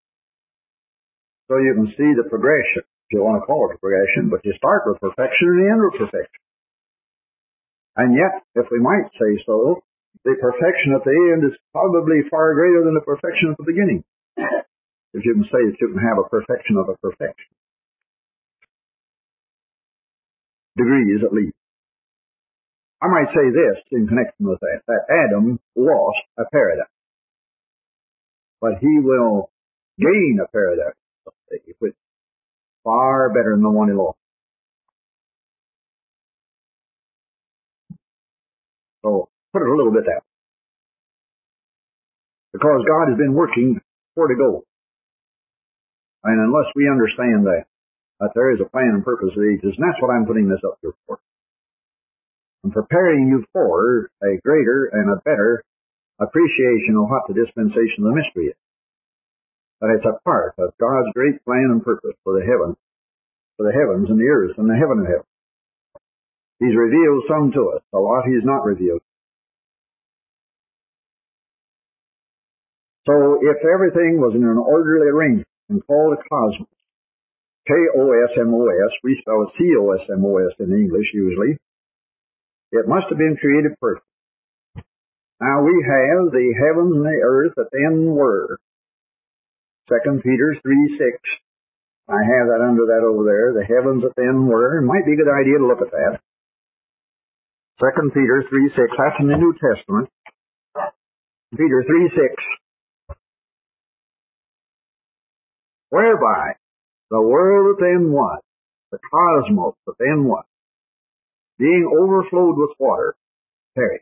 Speaker 1: So you can see the progression, if you want to call it a progression, but you start with perfection and end with perfection. And yet, if we might say so, the perfection at the end is probably far greater than the perfection at the beginning. If you can say that you can have a perfection of a perfection. Degrees at least. I might say this in connection with that, that Adam lost a paradise. But he will gain a paradise, which is far better than the one he lost. So, put it a little bit out. Because God has been working where to go. And unless we understand that, that there is a plan and purpose of the ages, and that's what I'm putting this up here for. I'm preparing you for a greater and a better appreciation of what the dispensation of the mystery is. That it's a part of God's great plan and purpose for the heaven, for the heavens and the earth and the heaven of heaven. He's revealed some to us, a lot He's not revealed. So if everything was in an orderly arrangement and called a cosmos, K O S M O S, we spell it C O S M O S in English usually, it must have been created perfect. Now we have the heavens and the earth that then were. Second Peter three six. I have that under that over there. The heavens that then were. It might be a good idea to look at that. Second Peter three six. That's in the New Testament. Peter three six. Whereby the world that then was, the cosmos that then was, being overflowed with water, perished.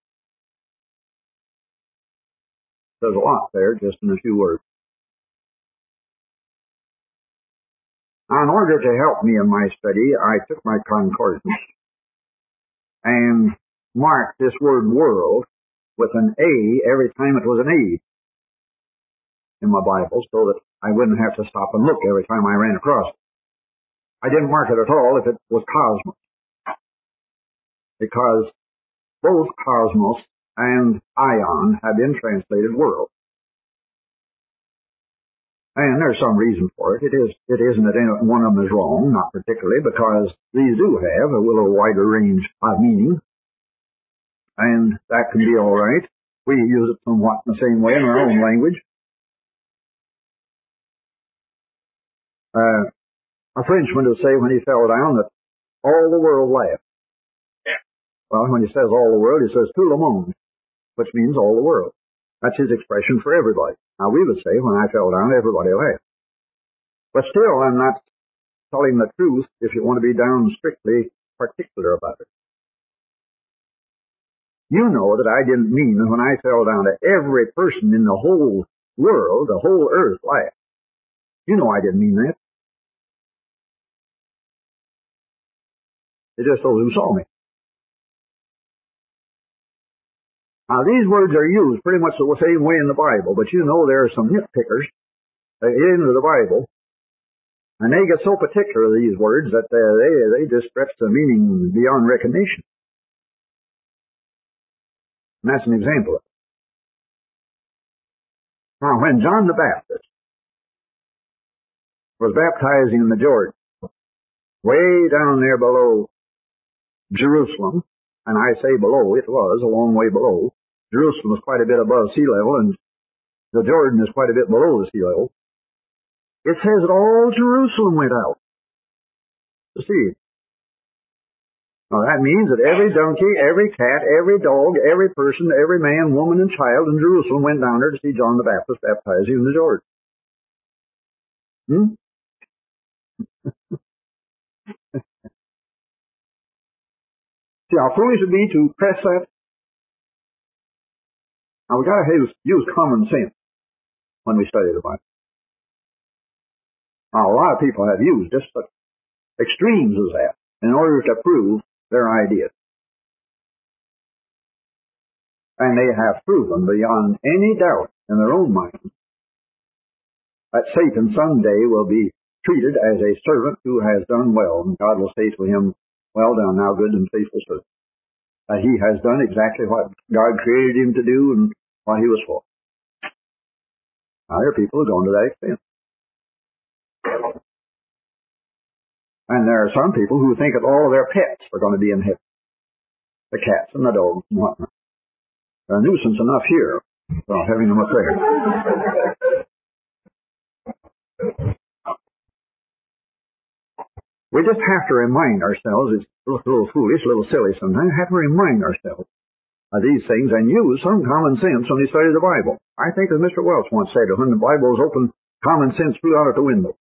Speaker 1: There's a lot there, just in a few words. Now, in order to help me in my study, I took my concordance and marked this word world with an A every time it was an A in my Bible, so that I wouldn't have to stop and look every time I ran across it. I didn't mark it at all if it was cosmos, because both cosmos and ion have been translated world. And there's some reason for it. It is, it isn't that any one of them is wrong, not particularly, because these do have a little wider range of meaning. And that can be all right. We use it somewhat in the same way in our own language. Uh, a Frenchman would say when he fell down that all the world laughed. Yeah. Well, when he says all the world, he says tout le monde, which means all the world. That's his expression for everybody. Now, we would say, when I fell down, everybody laughed. But still, I'm not telling the truth if you want to be down strictly particular about it. You know that I didn't mean when I fell down that every person in the whole world, the whole earth, laughed. You know I didn't mean that. It's just those who saw me. Now, these words are used pretty much the same way in the Bible, but you know there are some nitpickers that get into the Bible, and they get so particular of these words that uh, they they just stretch the meaning beyond recognition. And that's an example of it. Now, when John the Baptist was baptizing in the Jordan, way down there below Jerusalem, and I say below, it was a long way below. Jerusalem was quite a bit above sea level, and the Jordan is quite a bit below the sea level. It says that all Jerusalem went out to see him. Now that means that every donkey, every cat, every dog, every person, every man, woman, and child in Jerusalem went down there to see John the Baptist baptizing in the Jordan. Hmm? See how foolish it would be to press that? Now we've got to use, use common sense when we study the Bible. Now a lot of people have used just such extremes as that in order to prove their ideas. And they have proven beyond any doubt in their own minds that Satan someday will be treated as a servant who has done well, and God will say to him, "Well done, thou good and faithful servant." That he has done exactly what God created him to do and what he was for. Now there are people who go to that extent. And there are some people who think that all of their pets are going to be in heaven. The cats and the dogs and whatnot. They're a nuisance enough here without having them up there. We just have to remind ourselves, it's a little foolish, a little silly sometimes, we have to remind ourselves of these things and use some common sense when we study the Bible. I think as Mister Welch once said, when the Bible is open, common sense flew out of the window.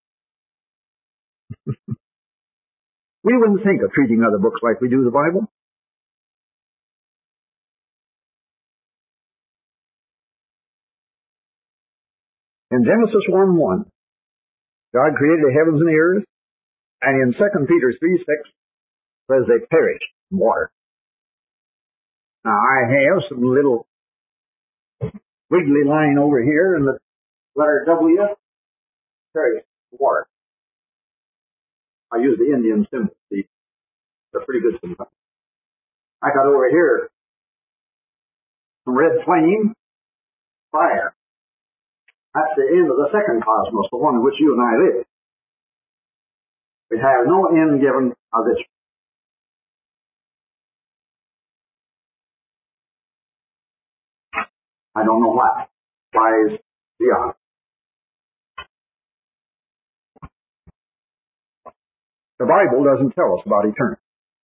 Speaker 1: We wouldn't think of treating other books like we do the Bible. In Genesis one one, God created the heavens and the earth, and in Second Peter three six, says they perished in water. Now I have some little wiggly line over here in the letter W, perished in water. I use the Indian symbol. See, they're pretty good sometimes. I got over here some red flame, fire. That's the end of the second cosmos, the one in which you and I live. We have no end given of this. I don't know why. Why is beyond. The Bible doesn't tell us about eternity.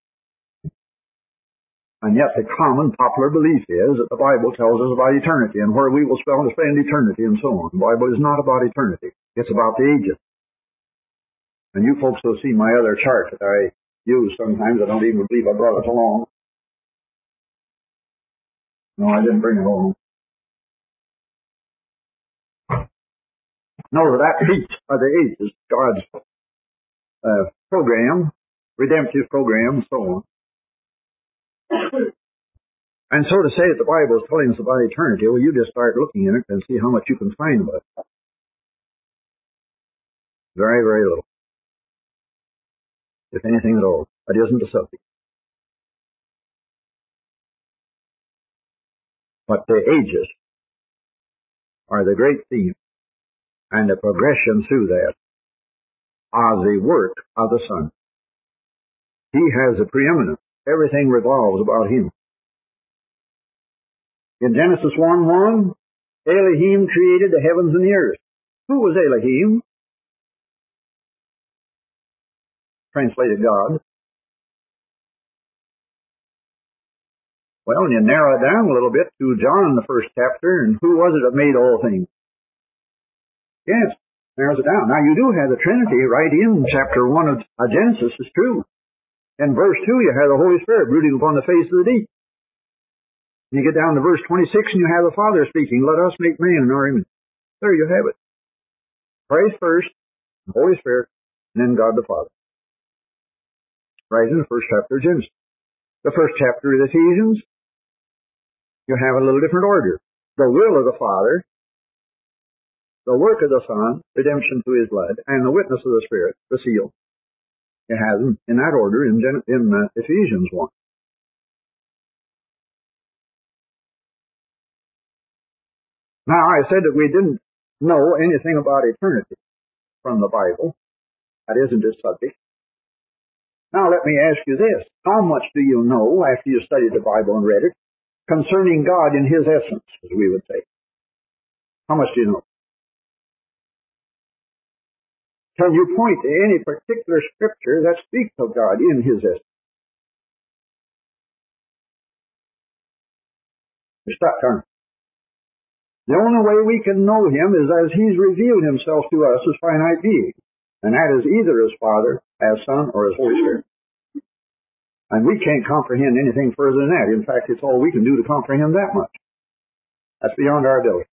Speaker 1: And yet the common popular belief is that the Bible tells us about eternity and where we will spend eternity and so on. The Bible is not about eternity. It's about the ages. And you folks will see my other chart that I use sometimes. I don't even believe I brought it along. No, I didn't bring it along. No, that piece of the ages, God's uh, program, redemptive program, and so on. And so to say that the Bible is telling us about eternity, well, you just start looking in it and see how much you can find about it. Very, very little. If anything at all. That isn't the subject. But the ages are the great theme, and the progression through that are the work of the Son. He has the preeminence. Everything revolves about him. In Genesis one one, Elohim created the heavens and the earth. Who was Elohim? Translated God. Well, when you narrow it down a little bit to John, the first chapter, and who was it that made all things? Yes, narrows it down. Now, you do have the Trinity right in chapter one of Genesis, it's true. In verse two, you have the Holy Spirit brooding upon the face of the deep. You get down to verse twenty-six, and you have the Father speaking, "Let us make man in our image." There you have it. Christ first, the Holy Spirit, and then God the Father. Right in the first chapter of Genesis. The first chapter of Ephesians, you have a little different order. The will of the Father, the work of the Son, redemption through His blood, and the witness of the Spirit, the seal. You have them in that order in, in uh, Ephesians one. Now, I said that we didn't know anything about eternity from the Bible. That isn't its subject. Now, let me ask you this. How much do you know, after you studied the Bible and read it, concerning God in His essence, as we would say? How much do you know? Can you point to any particular scripture that speaks of God in His essence? Stop, turn. The only way we can know Him is as He's revealed Himself to us as finite beings. And that is either as Father, as Son, or as Holy Spirit. And we can't comprehend anything further than that. In fact, it's all we can do to comprehend that much. That's beyond our ability.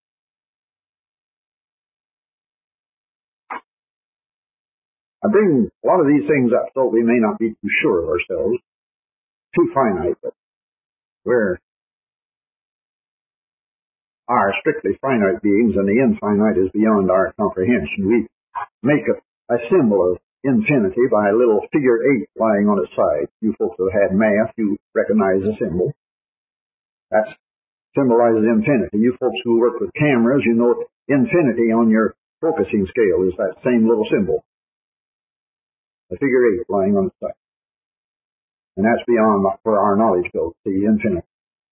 Speaker 1: I bring a lot of these things up so we may not be too sure of ourselves, too finite, but we're are strictly finite beings, and the infinite is beyond our comprehension. We make a, a symbol of infinity by a little figure eight lying on its side. You folks who have had math, you recognize the symbol. That symbolizes infinity. You folks who work with cameras, you know infinity on your focusing scale is that same little symbol. A figure eight lying on its side. And that's beyond where our knowledge goes, the infinity.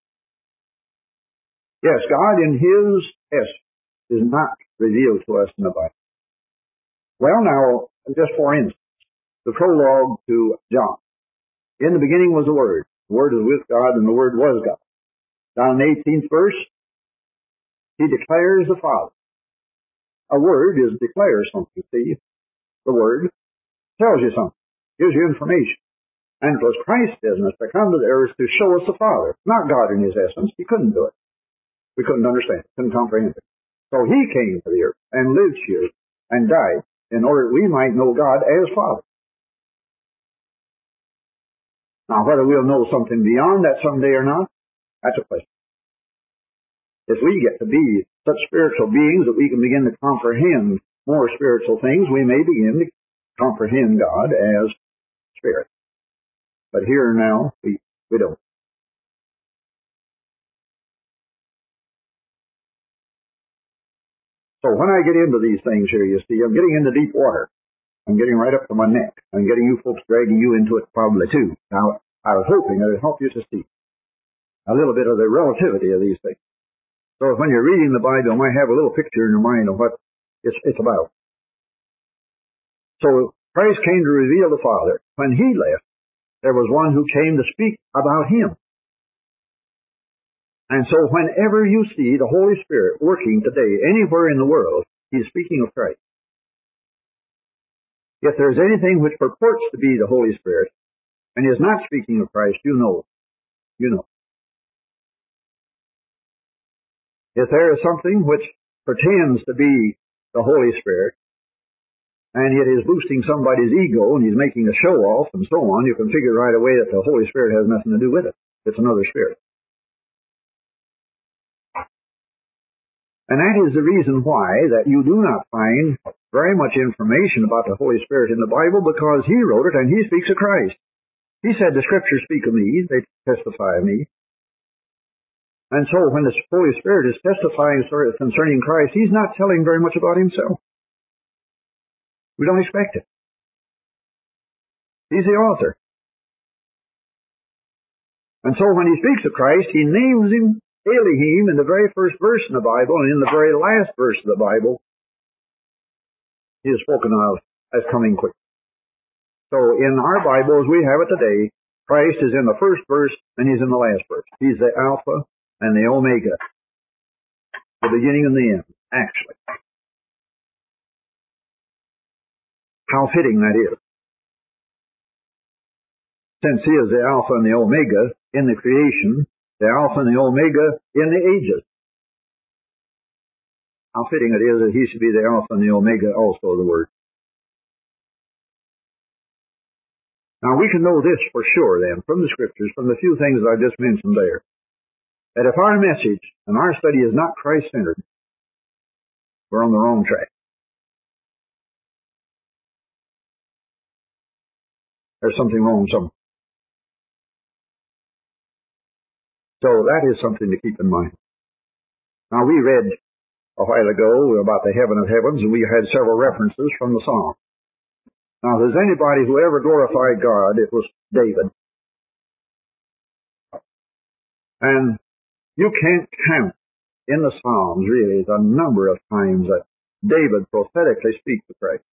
Speaker 1: Yes, God in His essence is not revealed to us in the Bible. Well, now, just for instance, the prologue to John. In the beginning was the Word. The Word was with God, and the Word was God. Down in the eighteenth verse, He declares the Father. A word is declares something, see? The Word tells you something, gives you information. And it was Christ's business to come to the earth to show us the Father, not God in His essence. He couldn't do it. We couldn't understand it, couldn't comprehend it. So He came to the earth and lived here and died in order that we might know God as Father. Now, whether we'll know something beyond that someday or not, that's a question. If we get to be such spiritual beings that we can begin to comprehend more spiritual things, we may begin to comprehend God as Spirit. But here and now, we, we don't. So when I get into these things here, you see, I'm getting into deep water. I'm getting right up to my neck. I'm getting you folks dragging you into it probably too. Now, I was hoping that it would help you to see a little bit of the relativity of these things. So when you're reading the Bible, you might have a little picture in your mind of what it's, it's about. So Christ came to reveal the Father. When He left, there was one who came to speak about Him. And so whenever you see the Holy Spirit working today anywhere in the world, He's speaking of Christ. If there's anything which purports to be the Holy Spirit and is not speaking of Christ, you know. You know. If there is something which pretends to be the Holy Spirit and it is boosting somebody's ego and he's making a show off and so on, you can figure right away that the Holy Spirit has nothing to do with it. It's another spirit. And that is the reason why that you do not find very much information about the Holy Spirit in the Bible, because He wrote it and He speaks of Christ. He said, the Scriptures speak of me, they testify of me. And so when the Holy Spirit is testifying concerning Christ, He's not telling very much about Himself. We don't expect it. He's the author. And so when He speaks of Christ, He names Him Elohim in the very first verse in the Bible, and in the very last verse of the Bible, He is spoken of as coming quick. So in our Bible, as we have it today, Christ is in the first verse and He's in the last verse. He's the Alpha and the Omega, the beginning and the end, actually. How fitting that is. Since He is the Alpha and the Omega in the creation, the Alpha and the Omega in the ages. How fitting it is that He should be the Alpha and the Omega also, the Word. Now we can know this for sure then, from the Scriptures, from the few things that I just mentioned there, that if our message and our study is not Christ-centered, we're on the wrong track. There's something wrong somewhere. So that is something to keep in mind. Now, we read a while ago about the heaven of heavens, and we had several references from the Psalm. Now, if there's anybody who ever glorified God, it was David. And you can't count in the Psalms, really, the number of times that David prophetically speaks to Christ.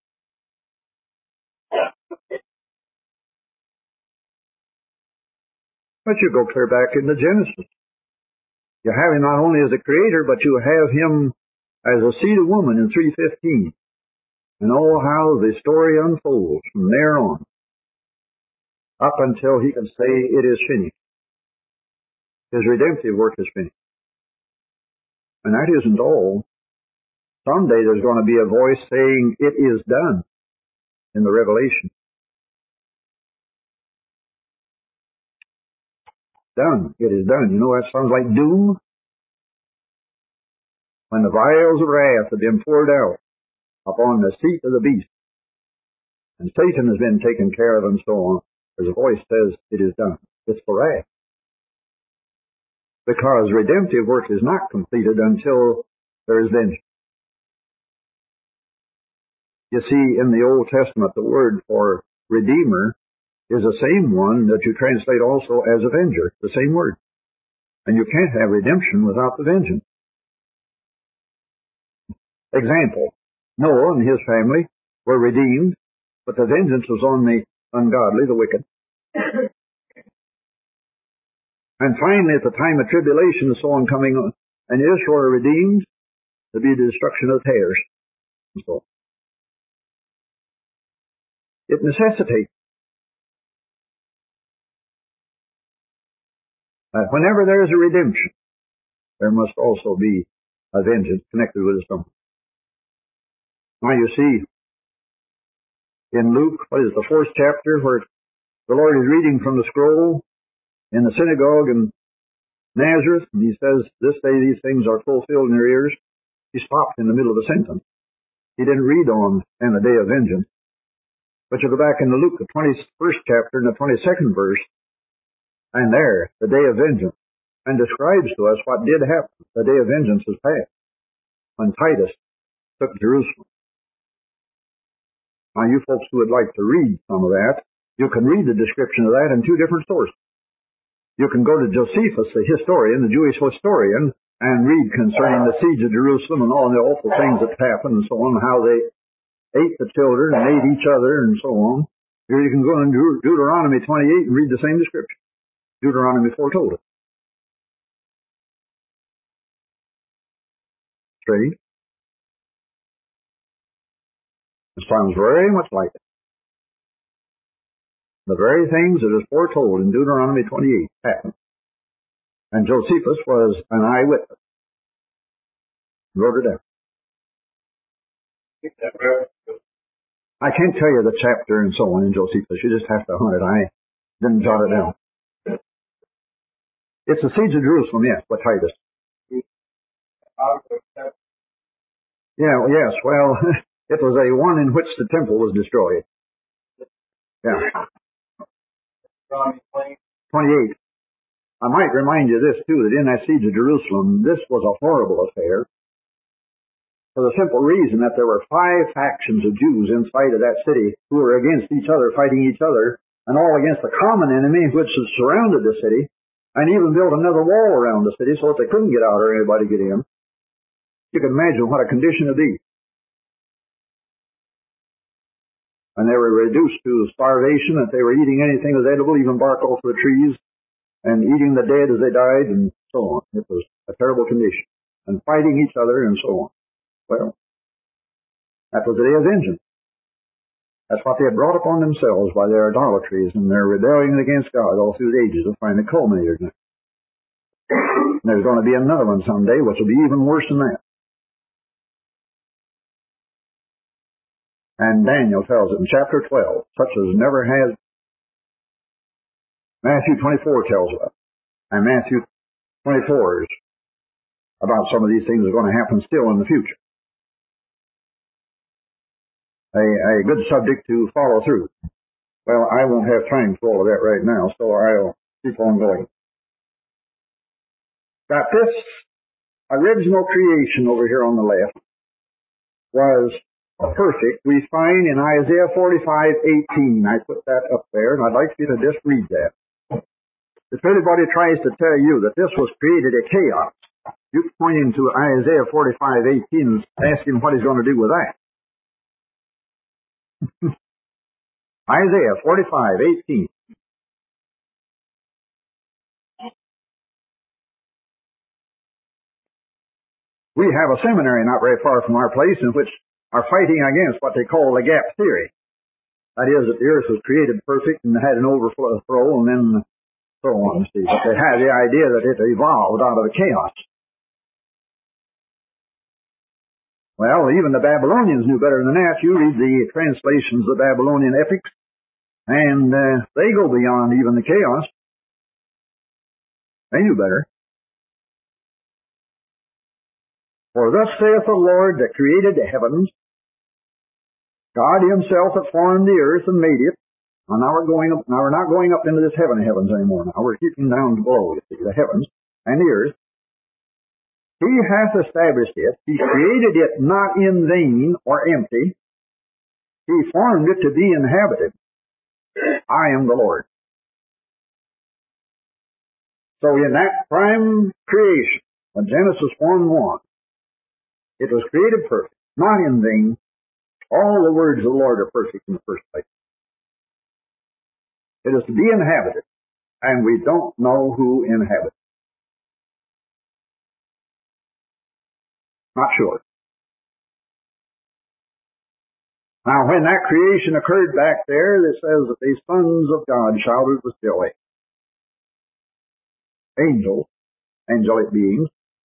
Speaker 1: But you go clear back into Genesis. You have him not only as a creator, but you have him as a seed of woman in three fifteen. And oh, how the story unfolds from there on, up until he can say it is finished. His redemptive work is finished. And that isn't all. Someday there's going to be a voice saying, it is done, in the Revelation. Done. It is done. You know, that sounds like doom. When the vials of wrath have been poured out upon the seat of the beast, and Satan has been taken care of and so on, there's a voice says, it is done. It's for wrath. Because redemptive work is not completed until there is vengeance. You see, in the Old Testament, the word for redeemer is the same one that you translate also as avenger, the same word. And you can't have redemption without the vengeance. Example, Noah and his family were redeemed, but the vengeance was on the ungodly, the wicked. And finally, at the time of tribulation and so on coming on, and Israel are redeemed, to be the destruction of tares. And so on. It necessitates that whenever there is a redemption, there must also be a vengeance connected with something. Now you see, in Luke, what is the fourth chapter, where the Lord is reading from the scroll in the synagogue in Nazareth, and he says, this day these things are fulfilled in your ears. He stopped in the middle of a sentence. He didn't read on, and the day of vengeance. But you go back into Luke, the twenty-first chapter, and the twenty-second verse, and there, the day of vengeance, and describes to us what did happen. The day of vengeance is past, when Titus took Jerusalem. Now, you folks who would like to read some of that, you can read the description of that in two different sources. You can go to Josephus, the historian, the Jewish historian, and read concerning the siege of Jerusalem and all the awful things that happened and so on, how they ate the children and ate each other and so on. Here you can go in Deut- Deuteronomy twenty-eight and read the same description. Deuteronomy foretold it. Strange. It sounds very much like it. The very things that is foretold in Deuteronomy twenty-eight happened. And Josephus was an eyewitness. Wrote it down. I can't tell you the chapter and so on in Josephus. You just have to hunt it. I didn't jot it down. It's the siege of Jerusalem, yes, by Titus. Yeah, yes, well, it was a one in which the temple was destroyed. Yeah. twenty-eight. I might remind you this, too, that in that siege of Jerusalem, this was a horrible affair for the simple reason that there were five factions of Jews inside of that city who were against each other, fighting each other, and all against the common enemy which had surrounded the city, and even built another wall around the city so that they couldn't get out or anybody get in. You can imagine what a condition it'd be. And they were reduced to starvation, that they were eating anything that was edible, even bark off the trees, and eating the dead as they died, and so on. It was a terrible condition. And fighting each other, and so on. Well, that was the day of vengeance. That's what they had brought upon themselves by their idolatries and their rebellion against God all through the ages. They'll finally culminated in it. And there's going to be another one someday, which will be even worse than that. And Daniel tells it in chapter twelve, such as never has. Matthew twenty-four tells us, and Matthew twenty-fours about some of these things that are going to happen still in the future. A, a good subject to follow through. Well, I won't have time for all of that right now, so I'll keep on going. Got this original creation over here on the left was perfect. We find in Isaiah forty-five eighteen. I put that up there, and I'd like you to just read that. If anybody tries to tell you that this was created a chaos, you point him to Isaiah forty-five eighteen and ask him what he's going to do with that. Isaiah forty-five eighteen. We have a seminary not very far from our place in which are fighting against what they call the gap theory. That is, that the earth was created perfect and had an overflow and then so on. See, but they had the idea that it evolved out of the chaos. Well, even the Babylonians knew better than that. You read the translations of the Babylonian epics, and uh, they go beyond even the chaos. They knew better. For thus saith the Lord that created the heavens, God himself that formed the earth and made it. Well, now we're going up, now we're not going up into this heaven heavens anymore. Now we're keeping down below, you see, the heavens and the earth. He hath established it. He created it not in vain or empty. He formed it to be inhabited. I am the Lord. So in that prime creation, when Genesis one one, it was created perfect, not in vain. All the words of the Lord are perfect in the first place. It is to be inhabited, and we don't know who inhabits. Not sure. Now, when that creation occurred back there, it says that the sons of God shouted with joy. Angels, angelic beings.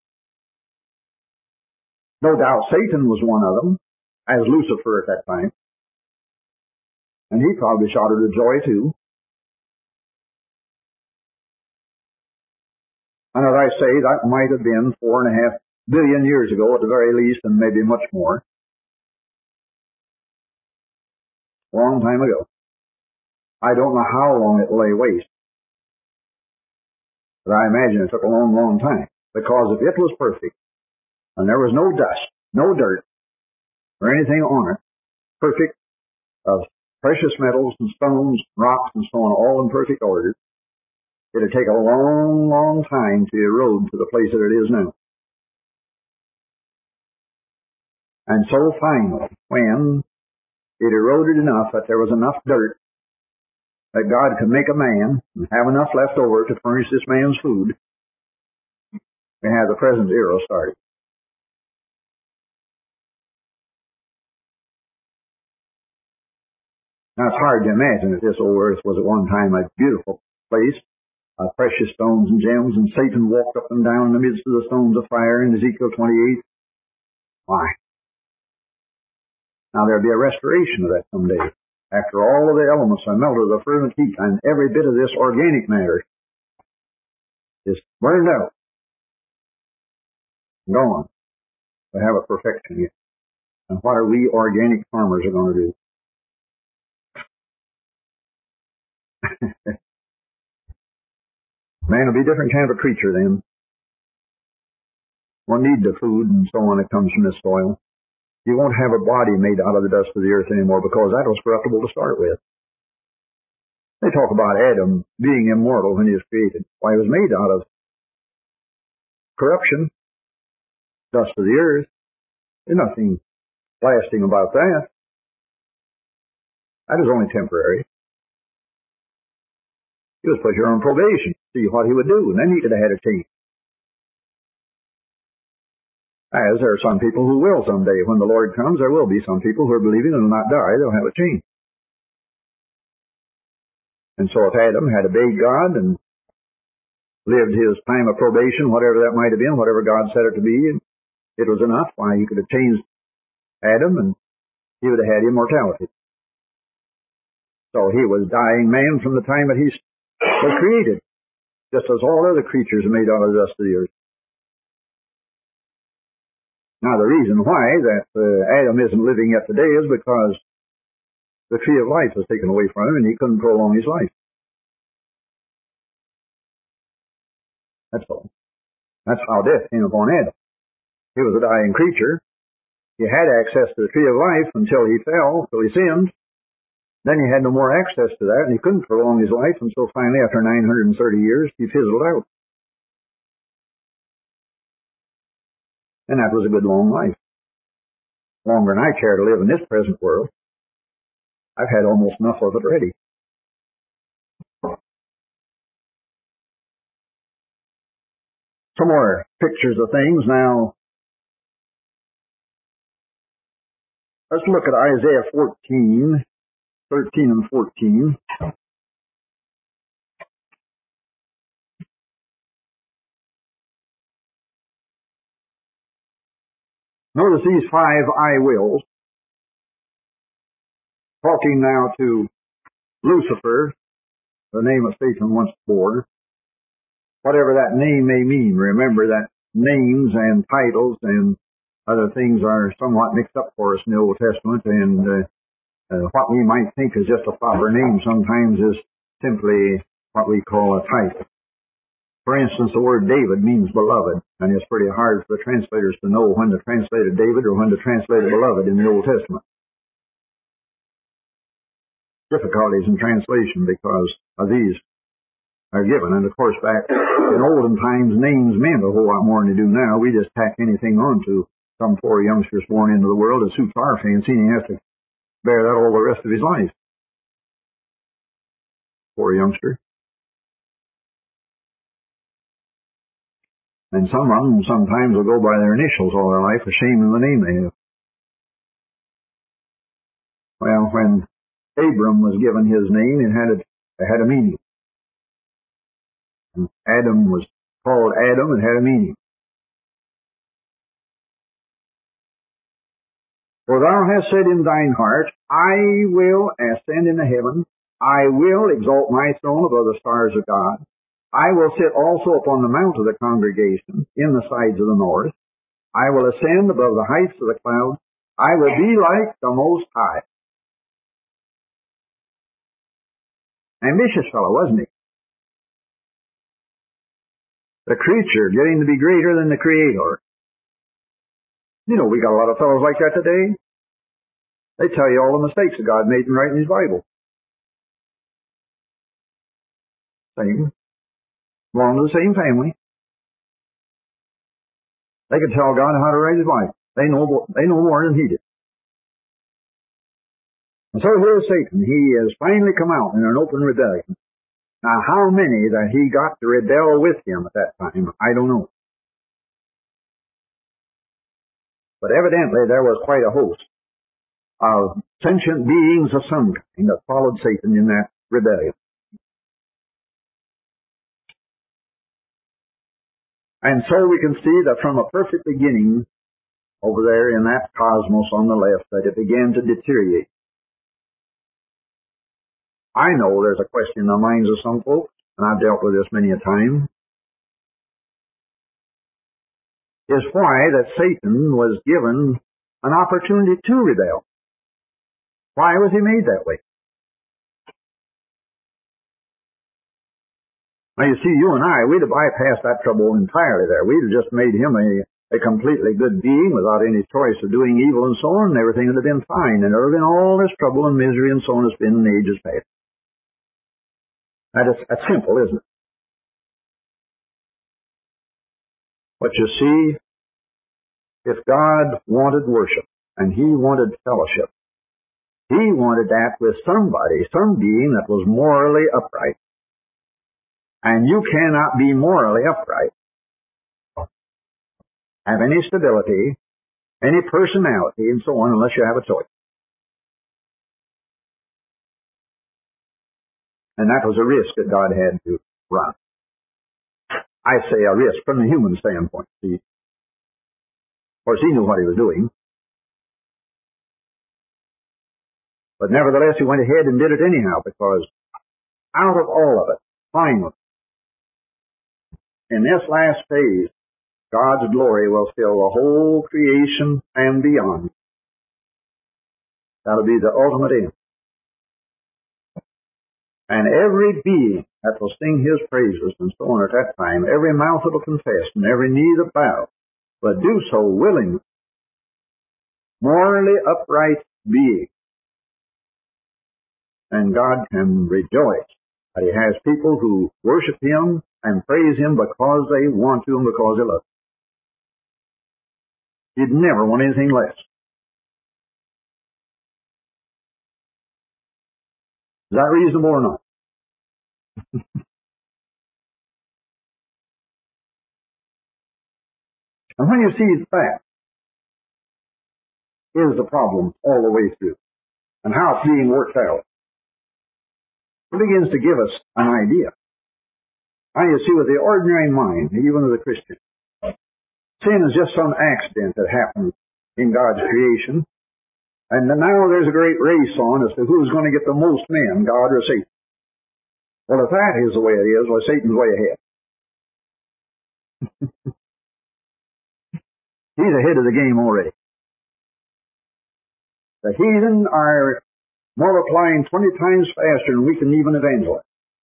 Speaker 1: No doubt Satan was one of them, as Lucifer at that time. And he probably shouted with joy too. And as I say, that might have been four and a half billion years ago at the very least, and maybe much more. A long time ago. I don't know how long it lay waste. But I imagine it took a long, long time. Because if it was perfect, and there was no dust, no dirt, or anything on it, perfect, of precious metals and stones, rocks and so on, all in perfect order, it would take a long, long time to erode to the place that it is now. And so finally, when it eroded enough that there was enough dirt that God could make a man and have enough left over to furnish this man's food, we have the present era started. Now it's hard to imagine that this old earth was at one time a beautiful place, uh, precious stones and gems, and Satan walked up and down in the midst of the stones of fire in Ezekiel twenty-eight. Why? Now there'll be a restoration of that someday. After all of the elements are melted with a fervent heat, and every bit of this organic matter is burned out, gone, to have a perfection yet. And what are we organic farmers are going to do? Man will be a different kind of a creature then. Won't need the food and so on that comes from this soil. You won't have a body made out of the dust of the earth anymore because that was corruptible to start with. They talk about Adam being immortal when he was created. Why, he was made out of corruption, dust of the earth. There's nothing lasting about that. That is only temporary. He was put here on probation to see what he would do, and then he could have had a change. As there are some people who will someday. When the Lord comes, there will be some people who are believing and will not die. They'll have a change. And so if Adam had obeyed God and lived his time of probation, whatever that might have been, whatever God said it to be, it was enough. Why, he could have changed Adam and he would have had immortality. So he was dying man from the time that he was created, just as all other creatures are made out of the dust of the earth. Now, the reason why that uh, Adam isn't living yet today is because the tree of life was taken away from him and he couldn't prolong his life. That's all. That's how death came upon Adam. He was a dying creature. He had access to the tree of life until he fell, until he sinned. Then he had no more access to that, and he couldn't prolong his life until finally, after nine hundred thirty years, he fizzled out. And that was a good long life. Longer than I care to live in this present world. I've had almost enough of it already. Some more pictures of things now. Let's look at Isaiah fourteen, thirteen and fourteen. Notice these five I wills. Talking now to Lucifer, the name of Satan once bore. Whatever that name may mean, remember that names and titles and other things are somewhat mixed up for us in the Old Testament, and uh, uh, what we might think is just a proper name sometimes is simply what we call a title. For instance, the word David means beloved, and it's pretty hard for the translators to know when to translate David or when to translate beloved in the Old Testament. Difficulties in translation because of these are given. And of course, back in olden times, names meant a whole lot more than they do now. We just tack anything on to some poor youngsters born into the world that suits our fancy, and he has to bear that all the rest of his life. Poor youngster. And some of them sometimes will go by their initials all their life, ashamed of the name they have. Well, when Abram was given his name, it had a, it had a meaning. And Adam was called Adam, it had a meaning. For thou hast said in thine heart, I will ascend into heaven, I will exalt my throne above the stars of God. I will sit also upon the mount of the congregation in the sides of the north. I will ascend above the heights of the clouds. I will be like the Most High. Ambitious fellow, wasn't he? The creature getting to be greater than the Creator. You know, we got a lot of fellows like that today. They tell you all the mistakes that God made in writing His Bible. Same. Belong to the same family. They could tell God how to write His Bible. They know, they know more than He did. And so here's Satan. He has finally come out in an open rebellion. Now, how many that he got to rebel with him at that time, I don't know. But evidently there was quite a host of sentient beings of some kind that followed Satan in that rebellion. And so we can see that from a perfect beginning over there in that cosmos on the left, that it began to deteriorate. I know there's a question in the minds of some folks, and I've dealt with this many a time, is why that Satan was given an opportunity to rebel. Why was he made that way? Now, you see, you and I, we'd have bypassed that trouble entirely there. We'd have just made him a, a completely good being without any choice of doing evil and so on, and everything would have been fine. And there would have been all this trouble and misery and so on has been in ages past. That is, that's simple, isn't it? But you see, if God wanted worship, and He wanted fellowship, He wanted that with somebody, some being that was morally upright. And you cannot be morally upright, have any stability, any personality, and so on, unless you have a choice. And that was a risk that God had to run. I say a risk from the human standpoint. See, of course, He knew what He was doing. But nevertheless, He went ahead and did it anyhow, because out of all of it, finally, in this last phase, God's glory will fill the whole creation and beyond. That'll be the ultimate end. And every being that will sing His praises and so on at that time, every mouth that will confess and every knee that bows, will do so willingly. Morally upright being. And God can rejoice that He has people who worship Him and praise Him because they want to and because they love Him. He'd never want anything less. Is that reasonable or not? And when you see that, is the problem all the way through, and how it's being worked out, it begins to give us an idea. Now you see, with the ordinary mind, even as a Christian, sin is just some accident that happened in God's creation, and now there's a great race on as to who's going to get the most men, God or Satan. Well, if that is the way it is, well, Satan's way ahead. He's ahead of the game already. The heathen are multiplying twenty times faster than we can even evangelize.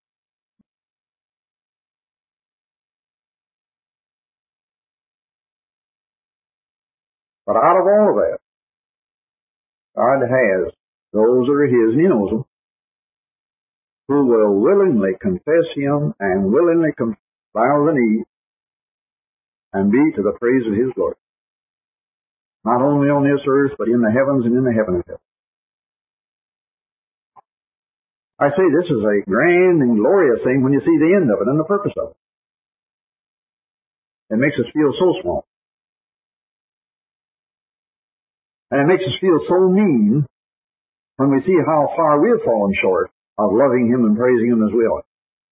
Speaker 1: But out of all of that, God has those that are His, and He knows them, who will willingly confess Him and willingly bow the knee and be to the praise of His glory. Not only on this earth, but in the heavens and in the heaven of heaven. I say this is a grand and glorious thing when you see the end of it and the purpose of it. It makes us feel so small. And it makes us feel so mean when we see how far we've fallen short of loving Him and praising Him as we ought.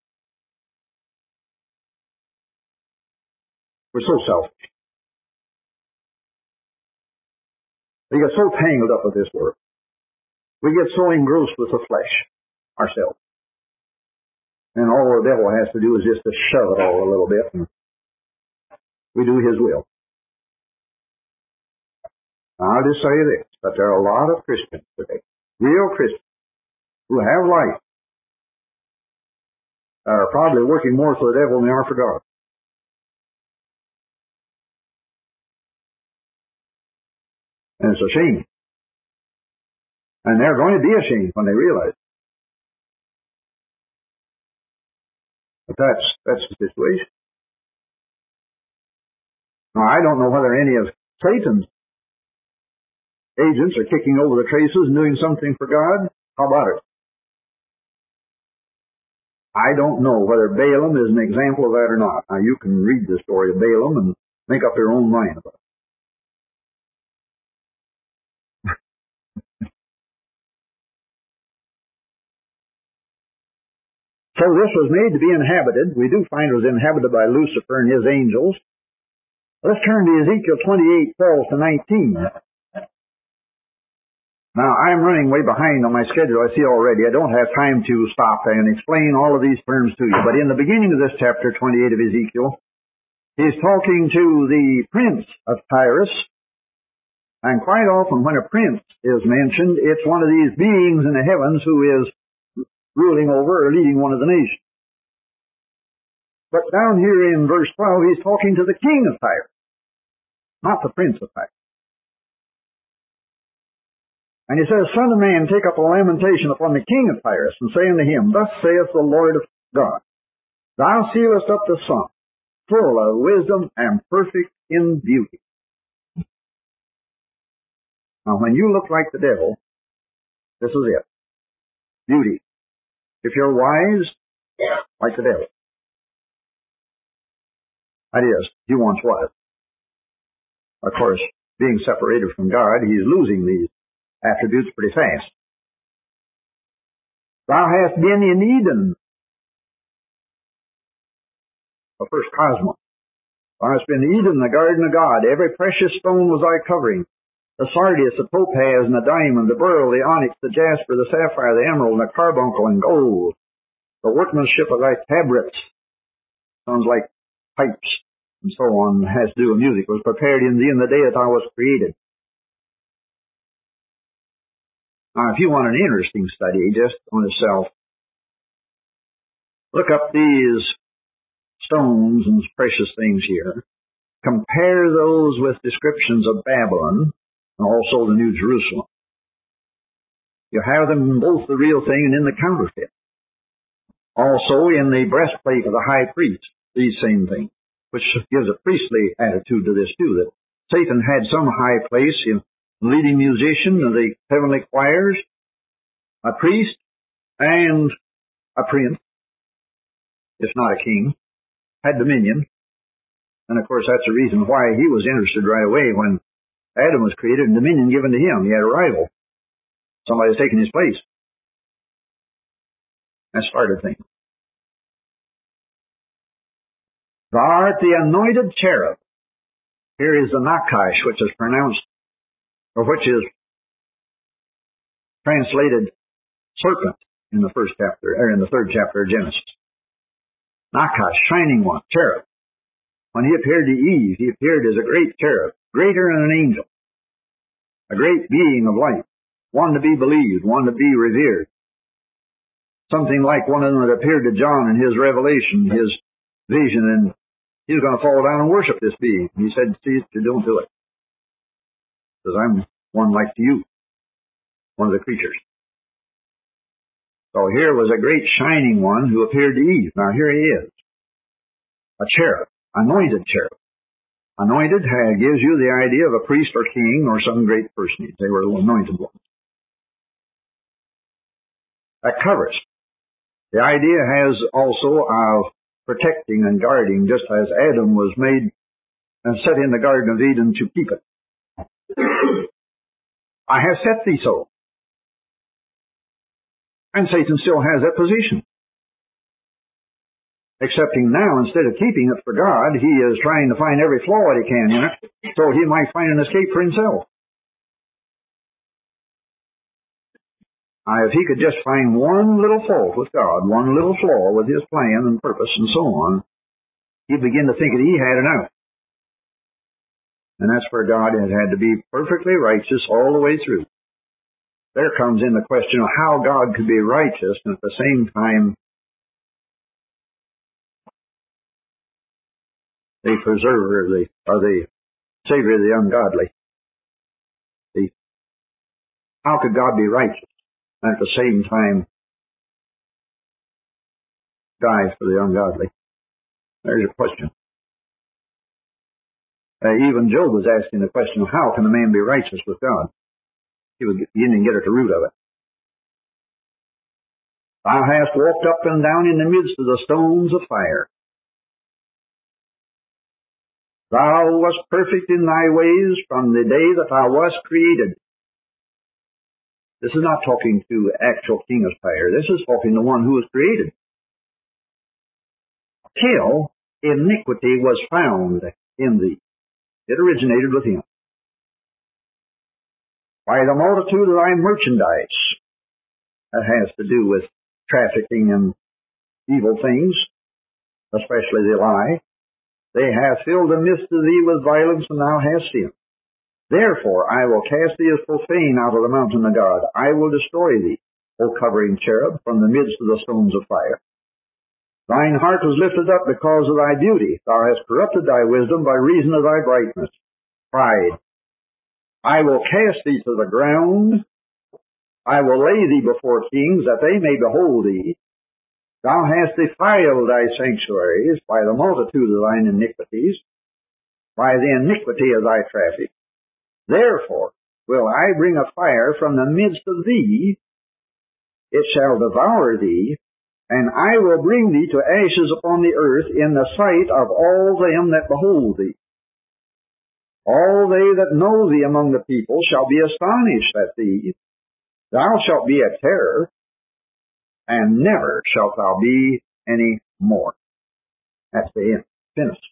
Speaker 1: We're so selfish. We get so tangled up with this work. We get so engrossed with the flesh ourselves. And all the devil has to do is just to shove it all a little bit, and we do his will. Now, I'll just say this, that there are a lot of Christians today, real Christians, who have life, that are probably working more for the devil than they are for God. And it's a shame. And they're going to be ashamed when they realize it. But that's, that's the situation. Now, I don't know whether any of Satan's agents are kicking over the traces and doing something for God. How about it? I don't know whether Balaam is an example of that or not. Now, you can read the story of Balaam and make up your own mind about it. So this was made to be inhabited. We do find it was inhabited by Lucifer and his angels. Let's turn to Ezekiel twenty-eight, twelve to nineteen. Now, I'm running way behind on my schedule, I see already. I don't have time to stop and explain all of these terms to you. But in the beginning of this chapter twenty-eight of Ezekiel, he's talking to the prince of Tyrus. And quite often when a prince is mentioned, it's one of these beings in the heavens who is ruling over or leading one of the nations. But down here in verse twelve, he's talking to the king of Tyre, not the prince of Tyre. And he says, Son of man, take up a lamentation upon the king of Tyrus, and say unto him, Thus saith the Lord of God, Thou sealest up the sun, full of wisdom and perfect in beauty. Now, when you look like the devil, this is it. Beauty. If you're wise, like the devil. That is, he once was. Of course, being separated from God, he's losing these attributes pretty fast. Thou hast been in Eden, the first cosmos. Thou hast been in Eden, the garden of God. Every precious stone was thy covering. The sardius, the topaz, and the diamond, the beryl, the onyx, the jasper, the sapphire, the emerald, and the carbuncle, and gold. The workmanship of thy tabrets. Sounds like pipes and so on has to do with music, was prepared in thee in the day that thou wast created. Now, if you want an interesting study just on itself, look up these stones and precious things here. Compare those with descriptions of Babylon and also the New Jerusalem. You have them in both the real thing and in the counterfeit. Also in the breastplate of the high priest, these same things, which gives a priestly attitude to this too, that Satan had some high place in leading musician of the heavenly choirs, a priest, and a prince, if not a king, had dominion. And of course that's the reason why he was interested right away when Adam was created and dominion given to him. He had a rival. Somebody's taken his place. That started things. Thou art the anointed cherub. Here is the Nakash, which is pronounced, or which is translated serpent in the first chapter, or in the third chapter of Genesis. Nakash, shining one, cherub. When he appeared to Eve, he appeared as a great cherub, greater than an angel, a great being of light, one to be believed, one to be revered. Something like one of them that appeared to John in his revelation, his vision, and he was going to fall down and worship this being. He said, see, you don't do it. Because I'm one like you, one of the creatures. So here was a great shining one who appeared to Eve. Now here he is, a cherub, anointed cherub. Anointed uh, gives you the idea of a priest or king or some great personage. They were anointed ones. That covers. The idea has also of protecting and guarding, just as Adam was made and set in the Garden of Eden to keep it. I have set thee so. And Satan still has that position. Excepting now, instead of keeping it for God, he is trying to find every flaw that he can in it, so he might find an escape for himself. Now, if he could just find one little fault with God, one little flaw with his plan and purpose and so on, he'd begin to think that he had it out. And that's where God had had to be perfectly righteous all the way through. There comes in the question of how God could be righteous and at the same time the preserver of the, or the savior of the ungodly. The, how could God be righteous and at the same time die for the ungodly? There's a question. Uh, even Job was asking the question, how can a man be righteous with God? He would get, he didn't get at the root of it. Thou hast walked up and down in the midst of the stones of fire. Thou wast perfect in thy ways from the day that thou wast created. This is not talking to actual king of fire. This is talking to one who was created. Till iniquity was found in thee. It originated with him. By the multitude of thy merchandise. That has to do with trafficking in evil things, especially the lie. They have filled the midst of thee with violence, and thou hast sinned. Therefore I will cast thee as profane out of the mountain of God. I will destroy thee, O covering cherub, from the midst of the stones of fire. Thine heart was lifted up because of thy beauty. Thou hast corrupted thy wisdom by reason of thy brightness. Pride. I will cast thee to the ground. I will lay thee before kings, that they may behold thee. Thou hast defiled thy sanctuaries by the multitude of thine iniquities, by the iniquity of thy traffic. Therefore will I bring a fire from the midst of thee. It shall devour thee, and I will bring thee to ashes upon the earth in the sight of all them that behold thee. All they that know thee among the people shall be astonished at thee. Thou shalt be a terror, and never shalt thou be any more. That's the end. Finished.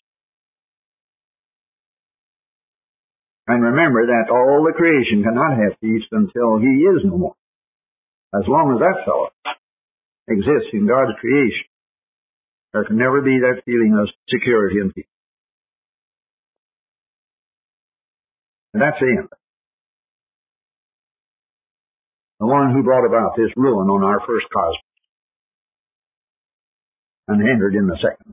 Speaker 1: And remember that all the creation cannot have peace until he is no more. As long as that fellow exists in God's creation. There can never be that feeling of security and peace. And that's the end. The one who brought about this ruin on our first cosmos and hindered in the second.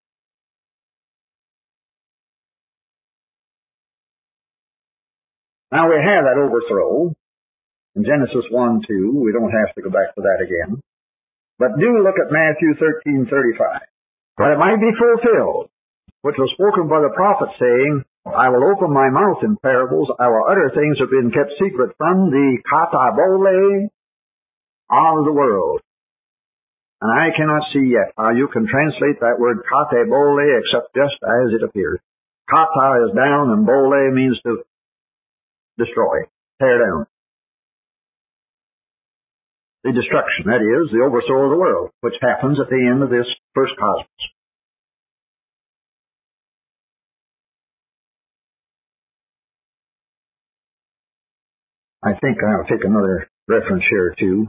Speaker 1: Now we have that overthrow in Genesis one two. We don't have to go back to that again. But do look at Matthew thirteen thirty-five. That it might be fulfilled, which was spoken by the prophet, saying, I will open my mouth in parables, I will utter things that have been kept secret from the katabole of the world. And I cannot see yet how you can translate that word katabole except just as it appears. Kata is down and bole means to destroy, tear down. The destruction, that is, the overthrow of the world, which happens at the end of this first cosmos. I think I'll take another reference here too.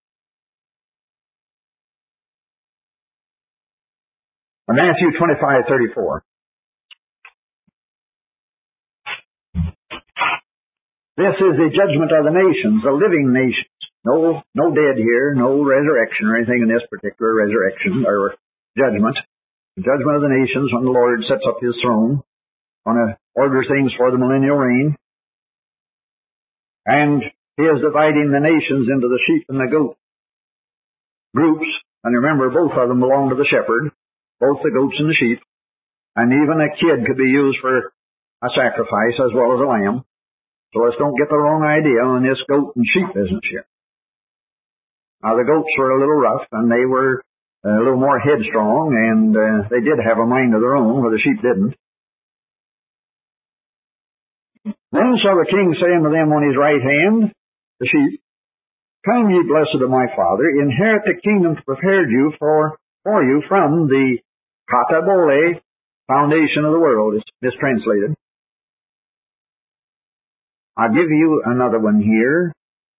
Speaker 1: Matthew twenty-five thirty-four. This is the judgment of the nations, the living nations. No, no dead here, no resurrection or anything in this particular resurrection or judgment. The judgment of the nations when the Lord sets up His throne, on to order things for the millennial reign. And He is dividing the nations into the sheep and the goat groups. And remember, both of them belong to the shepherd, both the goats and the sheep. And even a kid could be used for a sacrifice as well as a lamb. So let's don't get the wrong idea on this goat and sheep business here. Now, the goats were a little rough, and they were a little more headstrong, and uh, they did have a mind of their own, where the sheep didn't. Then shall the king say unto them on his right hand, the sheep, Come, ye blessed of my Father, inherit the kingdom prepared you for, for you from the katabole, foundation of the world. It's mistranslated. I'll give you another one here.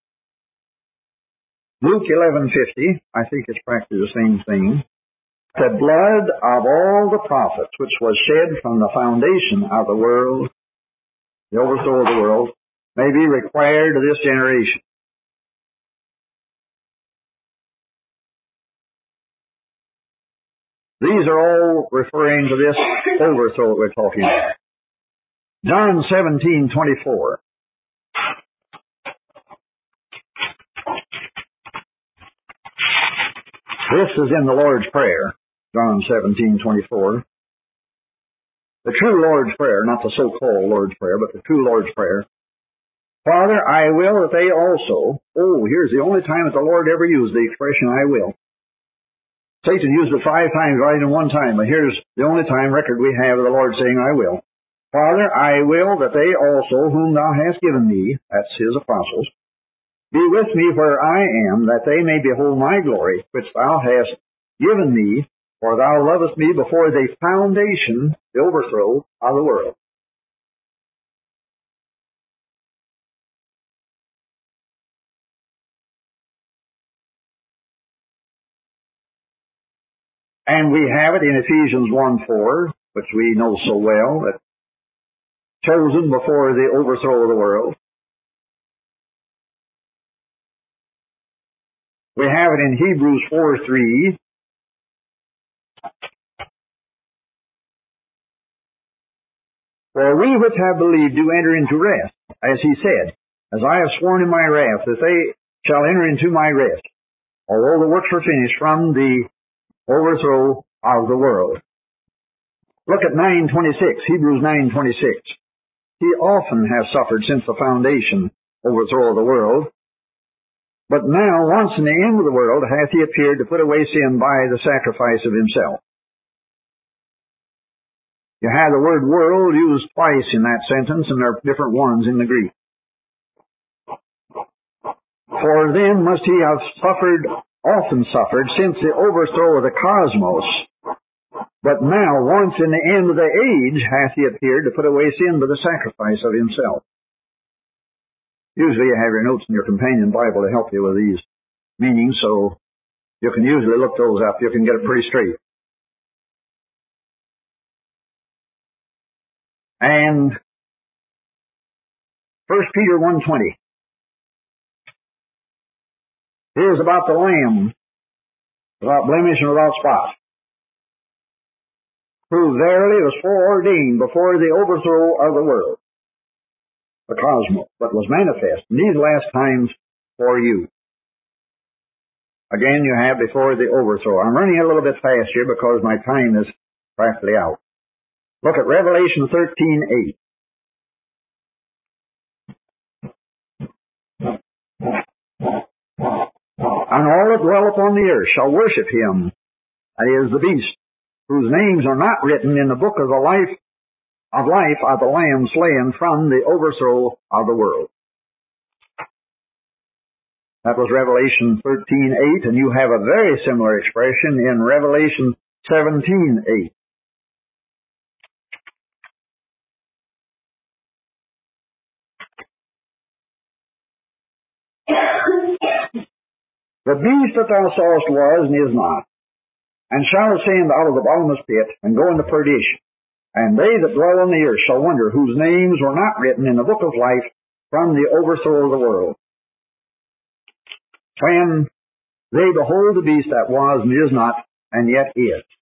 Speaker 1: Luke eleven fifty, I think it's practically the same thing. The blood of all the prophets which was shed from the foundation of the world, the overthrow of the world, may be required to this generation. These are all referring to this overthrow that we're talking about. John seventeen twenty-four. This is in the Lord's Prayer, John seventeen twenty-four. The true Lord's Prayer, not the so-called Lord's Prayer, but the true Lord's Prayer. Father, I will that they also, oh, here's the only time that the Lord ever used the expression, I will. Satan used it five times right in one time, but here's the only time record we have of the Lord saying, I will. Father, I will that they also, whom thou hast given me, that's His apostles, be with me where I am, that they may behold my glory, which thou hast given me, for thou lovest me before the foundation, the overthrow of the world. And we have it in Ephesians one four, which we know so well, that chosen before the overthrow of the world. We have it in Hebrews four three. For we which have believed do enter into rest, as He said, As I have sworn in my wrath, that they shall enter into my rest, although the works were finished from the overthrow of the world. Look at nine twenty-six, Hebrews nine twenty-six. He often has suffered since the foundation overthrow of the world. But now, once in the end of the world, hath He appeared to put away sin by the sacrifice of Himself. You have the word world used twice in that sentence, and there are different ones in the Greek. For then must He have suffered, often suffered, since the overthrow of the cosmos. But now, once in the end of the age, hath He appeared to put away sin by the sacrifice of Himself. Usually you have your notes in your companion Bible to help you with these meanings, so you can usually look those up. You can get it pretty straight. And First Peter one twenty. Here's about the Lamb, without blemish and without spot, who verily was foreordained before the overthrow of the world, the cosmos, but was manifest in these last times for you. Again, you have before the overthrow. I'm running a little bit fast here because my time is practically out. Look at Revelation thirteen eight. And all that dwell upon the earth shall worship him, that is, the beast, whose names are not written in the book of the life of life of the Lamb slain from the overthrow of the world. That was Revelation thirteen eight, and you have a very similar expression in Revelation seventeen eight. The beast that thou sawest was and is not, and shall ascend out of the bottomless pit, and go into perdition. And they that dwell on the earth shall wonder, whose names were not written in the book of life from the overthrow of the world, when they behold the beast that was and is not, and yet is.